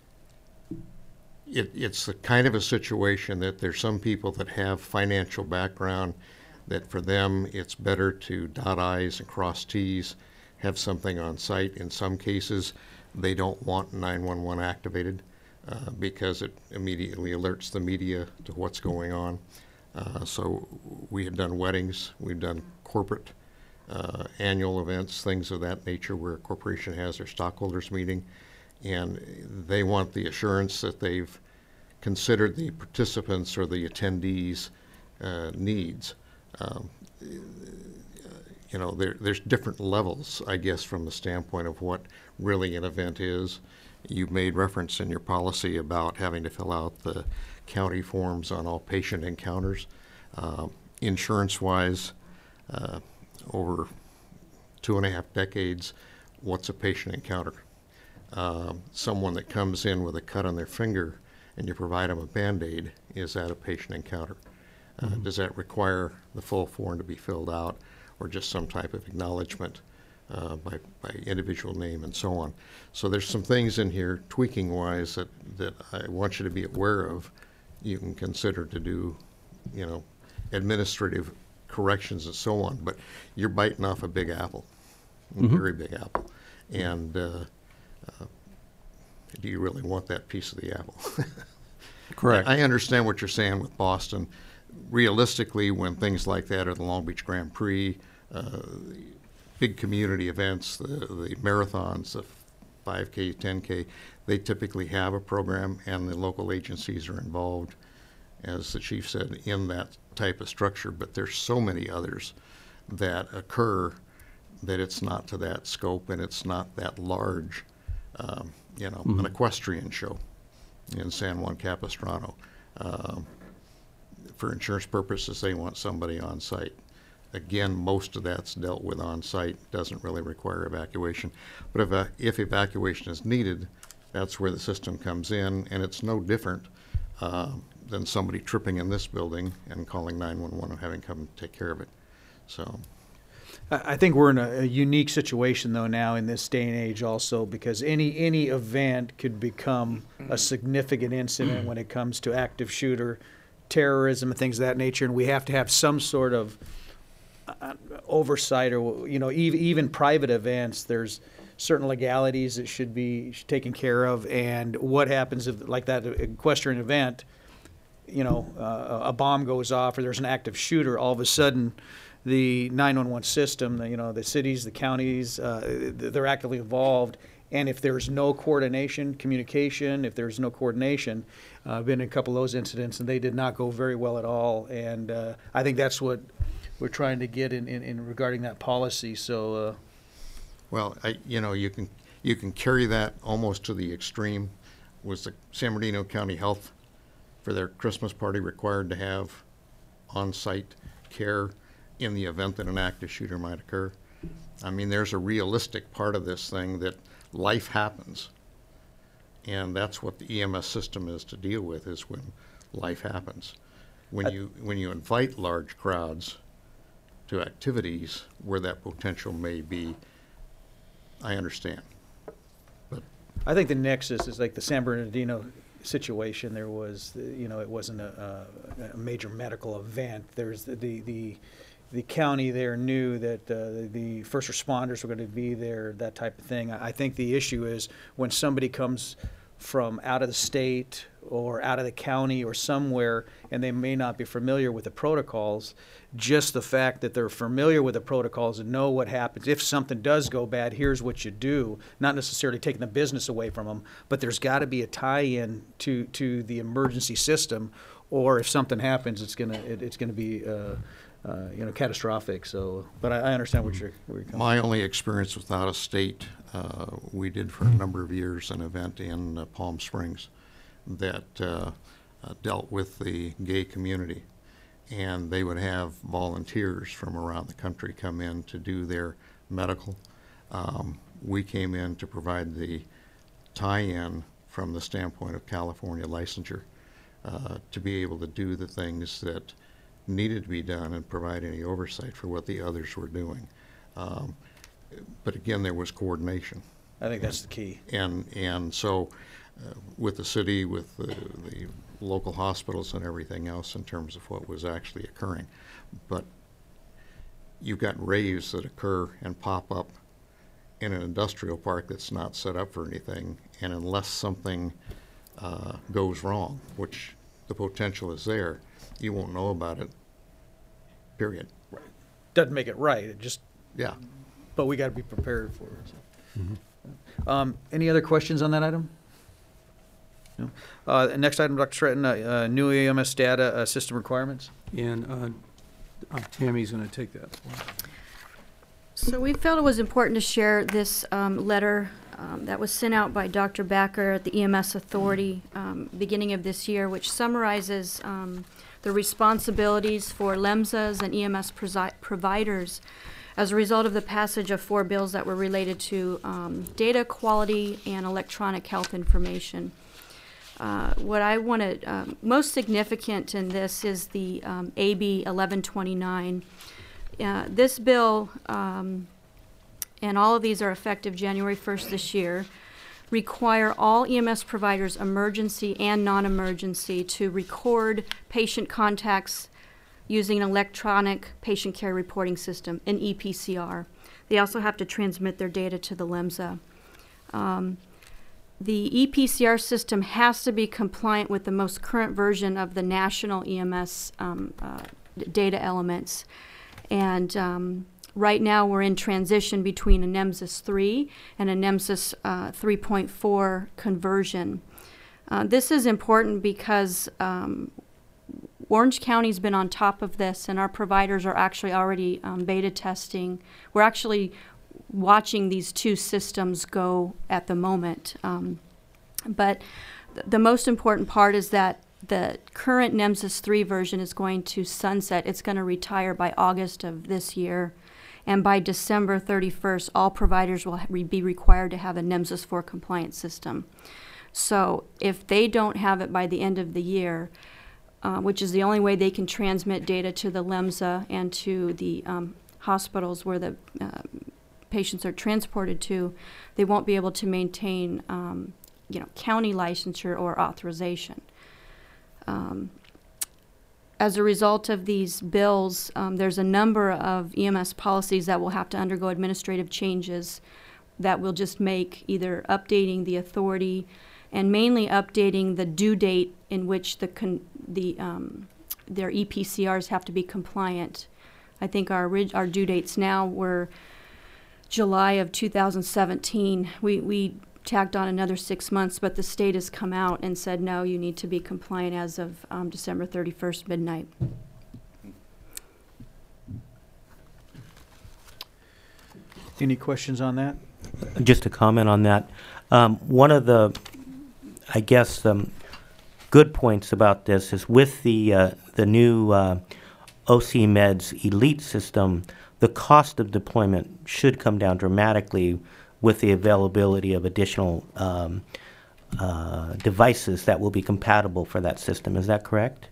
Speaker 9: it, it's the kind of a situation that there's some people that have financial background that for them it's better to dot I's and cross T's, have something on site. In some cases, they don't want nine one one activated uh, because it immediately alerts the media to what's going on. Uh, so we had done weddings, we've done corporate uh, annual events, things of that nature where a corporation has their stockholders meeting, and they want the assurance that they've considered the participants or the attendees' uh, needs. Um, you know, there, there's different levels, I guess, from the standpoint of what really an event is. You made reference in your policy about having to fill out the county forms on all patient encounters. Uh, insurance-wise, uh, over two and a half decades, what's a patient encounter? Uh, someone that comes in with a cut on their finger and you provide them a Band-Aid, is that a patient encounter? Uh,
Speaker 7: Mhm.
Speaker 9: Does that require the full form to be filled out, or just some type of acknowledgement uh, by, by individual name and so on? So there's some things in here, tweaking-wise, that, that I want you to be aware of. You can consider to do, you know, administrative corrections and so on, but you're biting off a big apple, a
Speaker 7: Mhm.
Speaker 9: very big apple. And uh, uh, do you really want that piece of the apple?
Speaker 7: Correct.
Speaker 9: I understand what you're saying with Boston. Realistically, when things like that are the Long Beach Grand Prix, uh, big community events, the, the marathons, the five K, ten K, they typically have a program, and the local agencies are involved, as the chief said, in that type of structure. But there's so many others that occur, that it's not to that scope and it's not that large. Um, you know,
Speaker 7: Mhm.
Speaker 9: an equestrian show in San Juan Capistrano. Um, for insurance purposes, they want somebody on site. Again, most of that's dealt with on site, doesn't really require evacuation. But if, uh, if evacuation is needed, that's where the system comes in, and it's no different uh, than somebody tripping in this building and calling nine one one and having come take care of it. So.
Speaker 1: I I think we're in a, a unique situation though now in this day and age also, because any any event could become a significant incident when it comes to active shooter, terrorism, and things of that nature, and we have to have some sort of uh, oversight, or you know, even even private events. There's certain legalities that should be taken care of, and what happens if, like that equestrian event, you know, uh, a bomb goes off or there's an active shooter, all of a sudden the nine one one system, the, you know, the cities, the counties, uh, they're actively involved. And if there's no coordination, communication, if there's no coordination, uh, I've been in a couple of those incidents and they did not go very well at all. And uh, I think that's what we're trying to get in, in, in regarding that policy. So, uh,
Speaker 9: Well, I, you know, you can you can carry that almost to the extreme. Was the San Bernardino County Health, for their Christmas party, required to have on-site care in the event that an active shooter might occur? I mean, there's a realistic part of this thing that life happens, and that's what the E M S system is to deal with, is when life happens. When you when you invite large crowds to activities where that potential may be, I understand. But
Speaker 1: I think the nexus is like the San Bernardino situation. There was, you know, it wasn't a, a, a major medical event. There's the, the, the, the county there knew that uh, the first responders were going to be there, that type of thing. I think the issue is when somebody comes from out of the state or out of the county or somewhere, and they may not be familiar with the protocols, just the fact that they're familiar with the protocols and know what happens. If something does go bad, here's what you do. Not necessarily taking the business away from them, but there's got to be a tie-in to, to the emergency system, or if something happens, it's gonna it, it's gonna be uh, uh, you know, catastrophic. So, but I, I understand what you're, where you're coming.
Speaker 9: my only experience with out of state, uh, we did for a number of years an event in uh, Palm Springs that uh, uh, dealt with the gay community, and they would have volunteers from around the country come in to do their medical. Um, we came in to provide the tie-in from the standpoint of California licensure uh, to be able to do the things that needed to be done and provide any oversight for what the others were doing. Um, but again, there was coordination.
Speaker 1: I think that's the key.
Speaker 9: And and so uh, with the city, with the, the local hospitals and everything else in terms of what was actually occurring. But you've got raves that occur and pop up in an industrial park that's not set up for anything, and unless something uh, goes wrong, which the potential is there, you won't know about it, period.
Speaker 1: Right. Doesn't make it right. It just,
Speaker 9: yeah.
Speaker 1: But we got to be prepared for it. So. Mm-hmm. um, any other questions on that item? No. Uh, next item, Doctor Stratton, uh, uh, new E M S data uh, system requirements.
Speaker 7: And uh, uh, Tammy's going to take that.
Speaker 6: So we felt it was important to share this um, letter um, that was sent out by Doctor Backer at the E M S Authority um, beginning of this year, which summarizes um, the responsibilities for LEMSAs and E M S presi- providers as a result of the passage of four bills that were related to um, data quality and electronic health information. Uh, what I want to, um, most significant in this is the um, A B eleven twenty-nine. Uh, this bill, um, and all of these are effective January first this year, require all E M S providers, emergency and non-emergency, to record patient contacts using an electronic patient care reporting system, an E P C R. They also have to transmit their data to the LEMSA. Um, the E P C R system has to be compliant with the most current version of the national E M S um, uh, data elements. And um, right now we're in transition between a NEMSIS three and a NEMSIS uh, three point four conversion. Uh, this is important because um, Orange County's been on top of this, and our providers are actually already um, beta testing. We're actually watching these two systems go at the moment. Um, but th- the most important part is that the current NEMSIS three version is going to sunset. It's going to retire by August of this year. And by December thirty-first, all providers will ha- be required to have a NEMSIS four compliant system. So if they don't have it by the end of the year, uh, which is the only way they can transmit data to the LEMSA and to the um, hospitals where the uh, patients are transported to, they won't be able to maintain um, you know, county licensure or authorization. Um, As a result of these bills, um, there's a number of E M S policies that will have to undergo administrative changes that will just make either updating the authority and mainly updating the due date in which the con the um, their E P C Rs have to be compliant. I think our orig our due dates now were July of two thousand seventeen. We we tacked on another six months, but the state has come out and said, no, you need to be compliant as of um, December thirty-first midnight.
Speaker 1: Any questions on that?
Speaker 14: Just to comment on that, um, one of the, I guess, um, good points about this is with the uh, the new uh, O C Meds Elite system, the cost of deployment should come down dramatically with the availability of additional um, uh, devices that will be compatible for that system. Is that correct?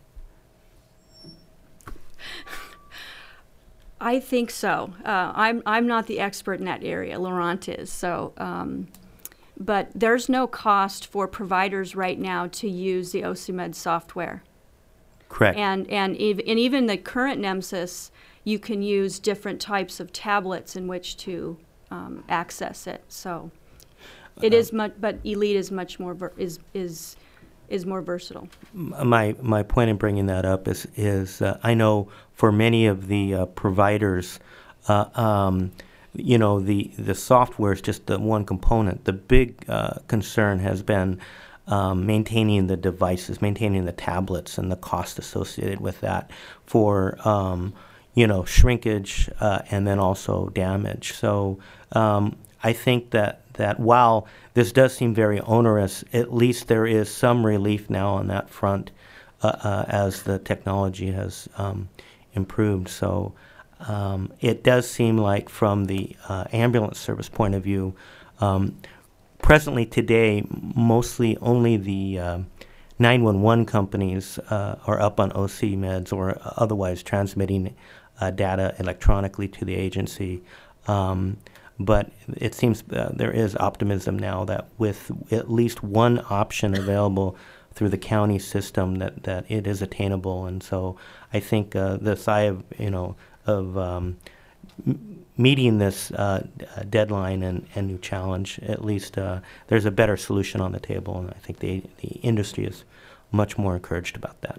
Speaker 6: I think so. Uh, I'm I'm not the expert in that area. Laurent is. So, um, but there's no cost for providers right now to use the O C Med software.
Speaker 14: Correct.
Speaker 6: And and ev and even the current NEMSIS, you can use different types of tablets in which to um, access it. So, it uh, is much. But Elite is much more ver is is. is more versatile.
Speaker 14: My my point in bringing that up is is uh, I know for many of the uh, providers, uh, um, you know, the the software is just the one component. The big uh, concern has been um, maintaining the devices, maintaining the tablets, and the cost associated with that for um, you know, shrinkage uh, and then also damage. So um, I think that that while this does seem very onerous, at least there is some relief now on that front uh, uh, as the technology has um, improved. So um, it does seem like from the uh, ambulance service point of view, um, presently today, mostly only the uh, nine one one companies uh, are up on O C Meds or otherwise transmitting uh, data electronically to the agency. Um, But it seems uh, there is optimism now that with at least one option available through the county system, that, that it is attainable. And so I think uh, the sigh of, you know, of um, m meeting this uh, deadline and, and new challenge, at least uh, there's a better solution on the table. And I think the, the industry is much more encouraged about that.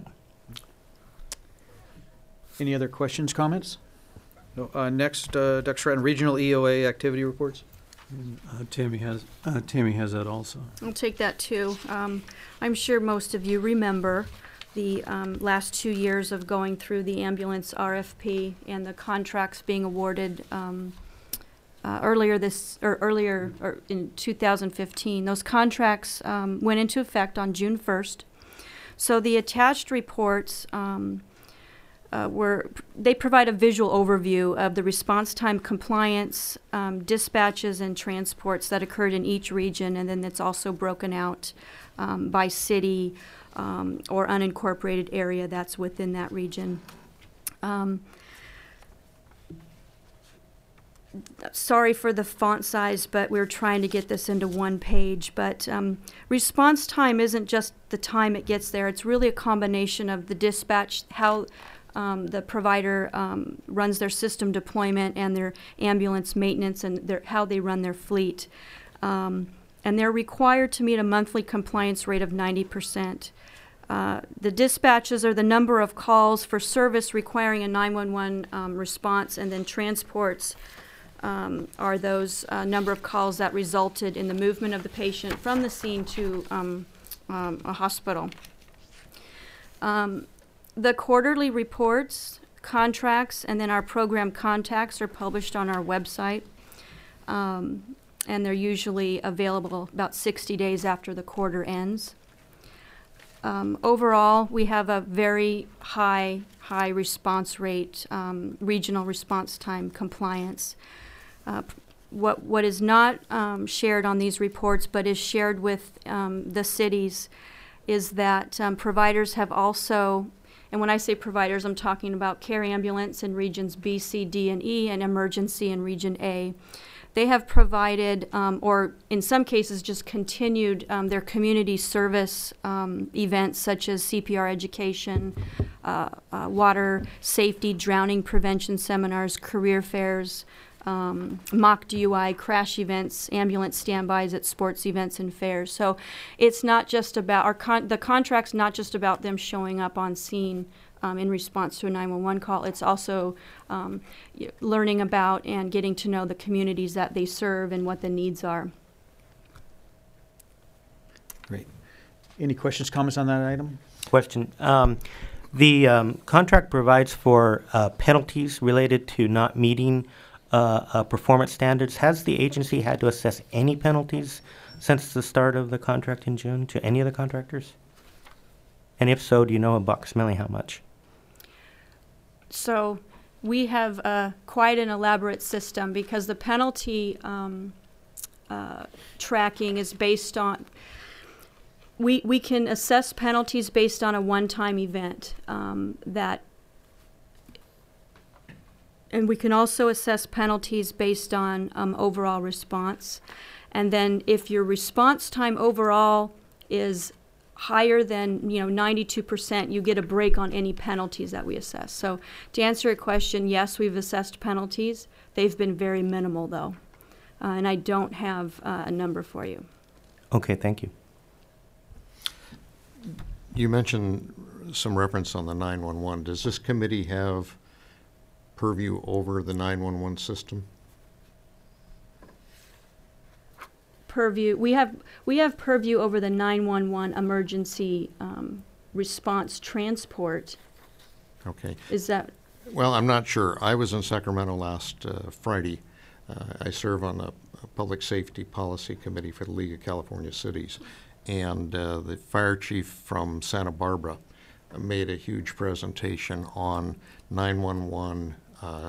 Speaker 1: Any other questions, comments? No, uh, next, uh, Doctor Stratton, regional E O A activity reports.
Speaker 7: Uh, Tammy has uh, Tammy has that also.
Speaker 6: I'll take that too. Um, I'm sure most of you remember the um, last two years of going through the ambulance R F P and the contracts being awarded um, uh, earlier this or earlier or in two thousand fifteen. Those contracts um, went into effect on June first. So the attached reports. Um, Uh, were, they provide a visual overview of the response time compliance, um, dispatches, and transports that occurred in each region, and then it's also broken out um, by city um, or unincorporated area that's within that region. Um, sorry for the font size, but we're trying to get this into one page. But um, response time isn't just the time it gets there. It's really a combination of the dispatch, how Um, the provider um, runs their system deployment and their ambulance maintenance and their, how they run their fleet. Um, and they're required to meet a monthly compliance rate of ninety percent. Uh, the dispatches are the number of calls for service requiring a nine one one um, response, and then transports um, are those uh, number of calls that resulted in the movement of the patient from the scene to um, um, a hospital. Um, the quarterly reports, contracts, and then our program contacts are published on our website. Um, and they're usually available about sixty days after the quarter ends. Um, overall, we have a very high, high response rate, um, regional response time compliance. Uh, what, what is not um, shared on these reports, but is shared with um, the cities, is that um, providers have also, and when I say providers, I'm talking about care ambulance in regions B, C, D, and E, and emergency in region A. They have provided, um, or in some cases just continued, um, their community service um, events such as C P R education, uh, uh, water safety, drowning prevention seminars, career fairs, um, mock D U I, crash events, ambulance standbys at sports events and fairs. So it's not just about, our con the contract's not just about them showing up on scene Um, in response to a nine one one call. It's also um, y- learning about and getting to know the communities that they serve and what the needs are.
Speaker 1: Great. Any questions, comments on that item?
Speaker 14: Question. Um, the um, contract provides for uh, penalties related to not meeting uh, uh, performance standards. Has the agency had to assess any penalties since the start of the contract in June to any of the contractors? And if so, do you know approximately how much?
Speaker 6: So we have uh, quite an elaborate system because the penalty um, uh, tracking is based on, we, we can assess penalties based on a one-time event um, that, and we can also assess penalties based on um, overall response. And then if your response time overall is higher than, you know, ninety-two percent, you get a break on any penalties that we assess. So to answer your question, yes, we've assessed penalties. They've been very minimal, though. Uh, and I don't have uh, a number for you.
Speaker 14: Okay, thank you.
Speaker 9: You mentioned some reference on the nine one one. Does this committee have purview over the nine one one system?
Speaker 6: Purview, we have we have purview over the nine one one emergency um, response transport.
Speaker 9: Okay.
Speaker 6: Is that?
Speaker 9: Well, I'm not sure. I was in Sacramento last uh, Friday. Uh, I serve on a, a public safety policy committee for the League of California Cities, and uh, the fire chief from Santa Barbara made a huge presentation on nine one one. Uh,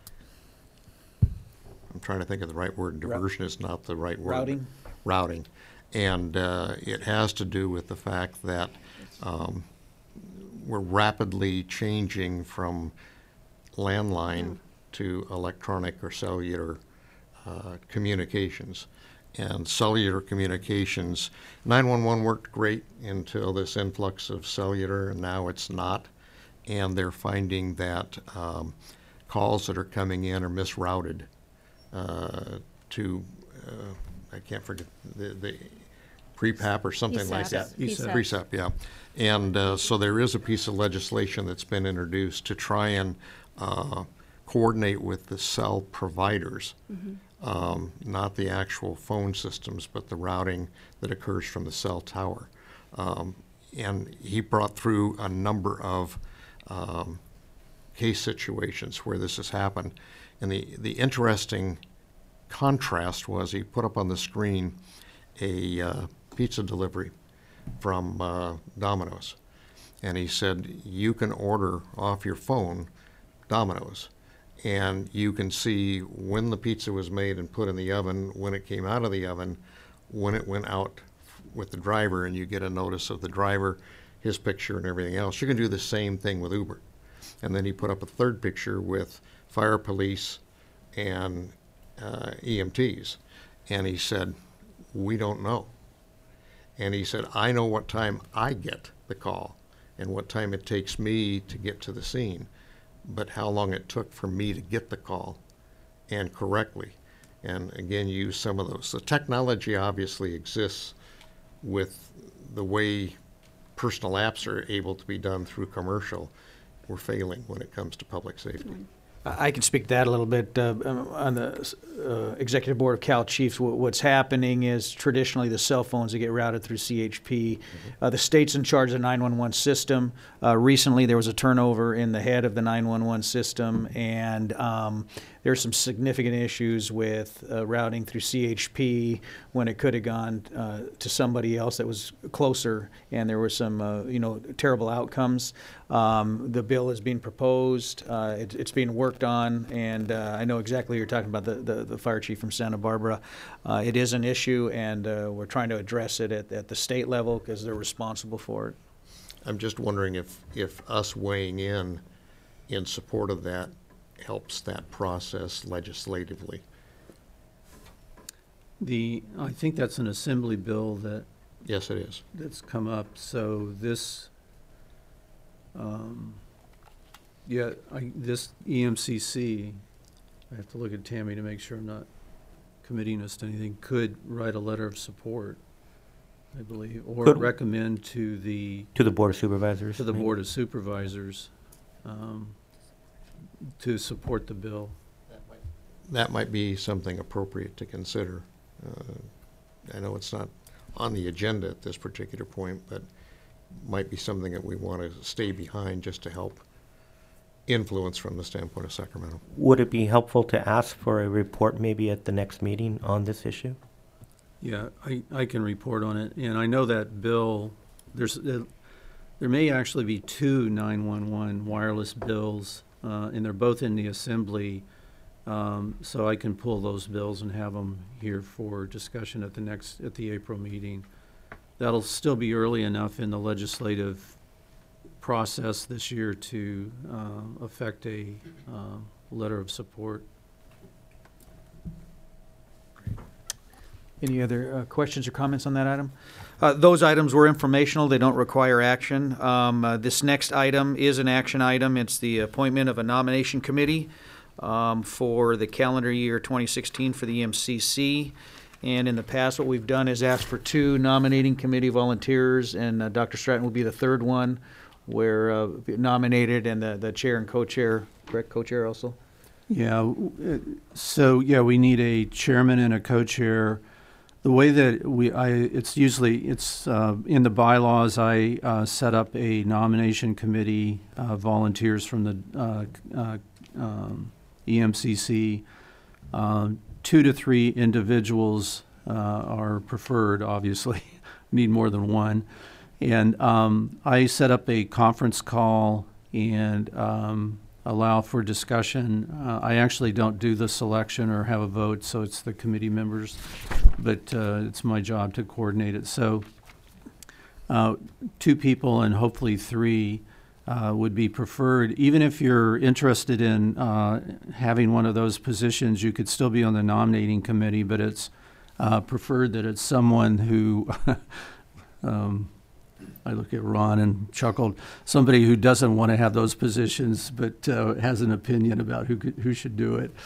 Speaker 9: I'm trying to think of the right word. Diversion is not the right word.
Speaker 1: Routing?
Speaker 9: Routing. And uh, it has to do with the fact that um, we're rapidly changing from landline to electronic or cellular uh, communications. And cellular communications, nine one one worked great until this influx of cellular, and now it's not. And they're finding that um, calls that are coming in are misrouted. Uh, to, uh, I can't forget, the, the P R A P or something like that.
Speaker 1: P S A P.
Speaker 9: P S A P, yeah. And uh, so there is a piece of legislation that's been introduced to try and uh, coordinate with the cell providers,
Speaker 6: Mm-hmm.
Speaker 9: um, not the actual phone systems, but the routing that occurs from the cell tower. Um, and he brought through a number of um, case situations where this has happened. And the, the interesting contrast was he put up on the screen a uh, pizza delivery from uh, Domino's. And he said, you can order off your phone Domino's, and you can see when the pizza was made and put in the oven, when it came out of the oven, when it went out with the driver, and you get a notice of the driver, his picture and everything else. You can do the same thing with Uber. And then he put up a third picture with fire, police, and uh, E M Ts. And he said, we don't know. And he said, I know what time I get the call and what time it takes me to get to the scene, but how long it took for me to get the call and correctly. And again, use some of those. The technology obviously exists with the way personal apps are able to be done through commercial. We're failing when it comes to public safety.
Speaker 1: I I can speak to that a little bit. Uh, um, on the uh, Executive Board of Cal Chiefs, wh- what's happening is traditionally the cell phones that get routed through C H P. Uh, the state's in charge of the nine one one system. Uh, recently, there was a turnover in the head of the nine one one system, and um, there's some significant issues with uh, routing through C H P when it could have gone uh, to somebody else that was closer, and there were some, uh, you know, terrible outcomes. Um, the bill is being proposed. Uh, it, it's being worked on, and uh, I know exactly what you're talking about, the, the, the fire chief from Santa Barbara. Uh, it is an issue, and uh, we're trying to address it at, at the state level because they're responsible for it.
Speaker 9: I'm just wondering if, if us weighing in in support of that helps that process legislatively.
Speaker 7: The, I think that's an assembly bill that.
Speaker 9: Yes, it is.
Speaker 7: That's come up, so this, um, yeah, I, this E M C C, I have to look at Tammy to make sure I'm not committing us to anything, could write a letter of support, I believe, or
Speaker 14: Could-
Speaker 7: recommend to the.
Speaker 14: To the Board of Supervisors.
Speaker 7: To the
Speaker 14: right?
Speaker 7: Board of Supervisors, um, to support the bill.
Speaker 9: That might be something appropriate to consider. Uh, I know it's not on the agenda at this particular point, but might be something that we want to stay behind just to help influence from the standpoint of Sacramento.
Speaker 14: Would it be helpful to ask for a report maybe at the next meeting on this issue?
Speaker 7: Yeah, I, I can report on it, and I know that bill, there's, uh, there may actually be two nine one one wireless bills, uh, and they're both in the assembly, um, so I can pull those bills and have them here for discussion at the next, at the April meeting. That'll still be early enough in the legislative process this year to uh, affect a uh, letter of support.
Speaker 1: Any other uh, questions or comments on that item? Uh, Those items were informational. They don't require action. Um, uh, This next item is an action item. It's the appointment of a nomination committee um, for the calendar year twenty sixteen for the E M C C. And in the past, what we've done is ask for two nominating committee volunteers, and uh, Doctor Stratton will be the third one, where uh, nominated, and the, the chair and co-chair, correct, co-chair also?
Speaker 7: Yeah, w- uh, so, yeah, we need a chairman and a co-chair. The way that we, I, it's usually, it's uh, in the bylaws, I uh, set up a nomination committee, uh, volunteers from the uh, uh, um, E M C C. Um, two to three individuals uh, are preferred, obviously. Need more than one. And um, I set up a conference call and um, allow for discussion. Uh, I actually don't do the selection or have a vote, so it's the committee members, but uh, it's my job to coordinate it. So uh, two people and hopefully three uh, would be preferred. Even if you're interested in uh, having one of those positions, you could still be on the nominating committee, but it's uh, preferred that it's someone who um, I look at Ron and chuckled. Somebody who doesn't want to have those positions, but uh, has an opinion about who could, who should do it.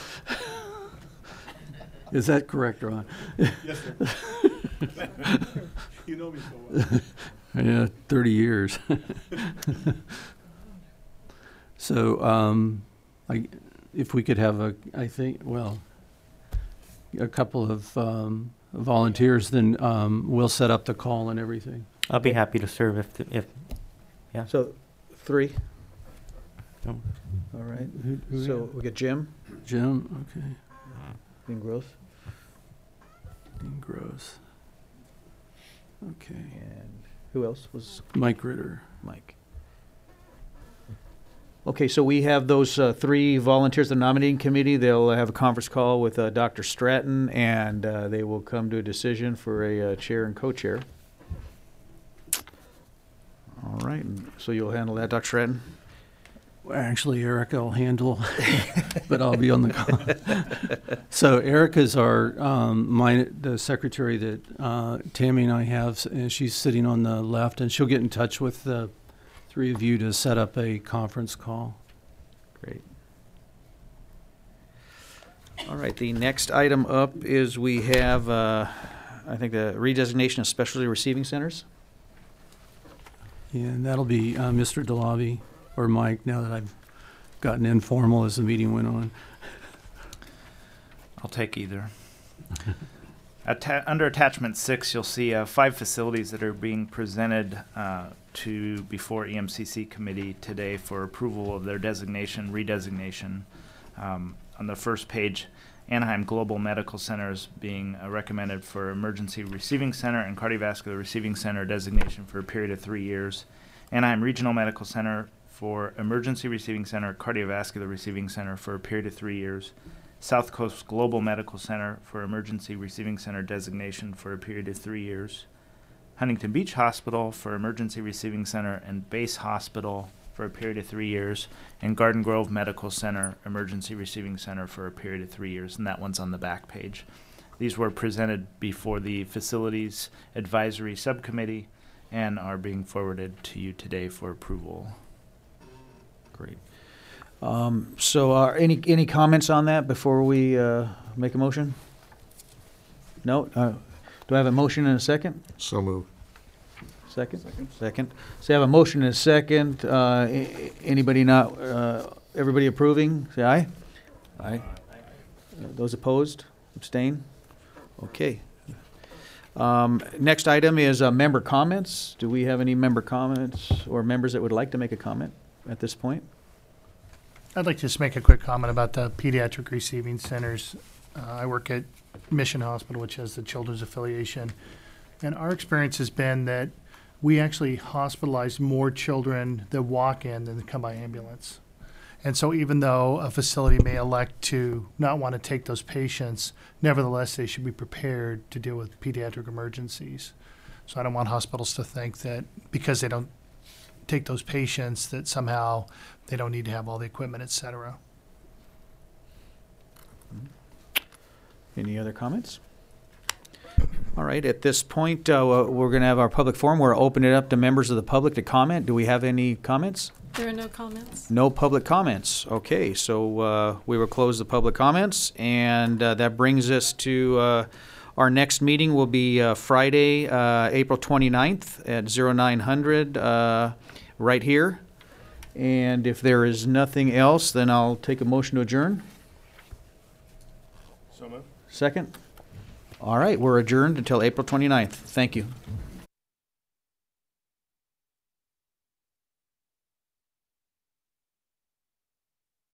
Speaker 7: Is that correct, Ron?
Speaker 8: Yes, sir. You know me so well.
Speaker 7: Yeah, thirty years. So, um, I, if we could have a, I think, well, a couple of um, volunteers, then um, we'll set up the call and everything.
Speaker 14: I'll be happy to serve if, the- if, yeah.
Speaker 1: So, three?
Speaker 14: No.
Speaker 1: All right.
Speaker 7: Who- who we
Speaker 1: So
Speaker 7: have?
Speaker 1: we got Jim,
Speaker 7: Jim, okay,
Speaker 1: Dean Gross,
Speaker 7: Dean Gross. Okay,
Speaker 1: and who else was
Speaker 7: Mike Ritter.
Speaker 1: Mike? Okay, so we have those uh, three volunteers, the nominating committee. They'll have a conference call with uh, Doctor Stratton, and uh, they will come to a decision for a uh, chair and co-chair. All right, and so you'll handle that, Doctor Stratton?
Speaker 7: Well, actually, Erica will handle, but I'll be on the call. So Erica's our, um, my, the secretary that uh, Tammy and I have, and she's sitting on the left, and she'll get in touch with the three of you to set up a conference call.
Speaker 1: Great. All right, the next item up is we have, uh, I think, the redesignation of specialty receiving centers.
Speaker 7: And that'll be uh, Mister DeLavi, or Mike, now that I've gotten informal as the meeting went on.
Speaker 15: I'll take either. Atta- under attachment six, you'll see uh, five facilities that are being presented uh, to before E M C C committee today for approval of their designation, redesignation. Um, on the first page, Anaheim Global Medical Center is being uh, recommended for Emergency Receiving Center and Cardiovascular Receiving Center designation for a period of three years. Anaheim Regional Medical Center for Emergency Receiving Center, Cardiovascular Receiving Center for a period of three years. South Coast Global Medical Center for Emergency Receiving Center designation for a period of three years. Huntington Beach Hospital for Emergency Receiving Center and Base Hospital for a period of three years. And Garden Grove Medical Center Emergency Receiving Center for a period of three years. And that one's on the back page. These were presented before the Facilities Advisory Subcommittee and are being forwarded to you today for approval.
Speaker 1: Great. Um, so, uh, any, any comments on that before we, uh, make a motion? No? Uh, do I have a motion and a second?
Speaker 9: So moved.
Speaker 1: Second? Second. So I have a motion and a second. Uh, a- anybody not, uh, everybody approving, say aye. Aye. Uh, Those opposed, abstain? Okay. Um, next item is, uh, member comments. Do we have any member comments or members that would like to make a comment at this point?
Speaker 5: I'd like to just make a quick comment about the pediatric receiving centers. Uh, I work at Mission Hospital, which has the children's affiliation, and our experience has been that we actually hospitalize more children that walk in than that come by ambulance. And so even though a facility may elect to not want to take those patients, nevertheless, they should be prepared to deal with pediatric emergencies. So I don't want hospitals to think that because they don't take those patients that somehow they don't need to have all the equipment, et cetera.
Speaker 1: Any other comments? All right, at this point, uh, we're going to have our public forum. We're opening it up to members of the public to comment. Do we have any comments?
Speaker 16: There are no comments.
Speaker 1: No public comments. Okay, so uh, we will close the public comments, and uh, that brings us to uh, our next meeting will be uh, Friday, uh, April twenty-ninth at oh nine hundred, uh, right here. And if there is nothing else, then I'll take a motion to adjourn.
Speaker 8: So moved.
Speaker 1: Second? All right, we're adjourned until April twenty-ninth. Thank you.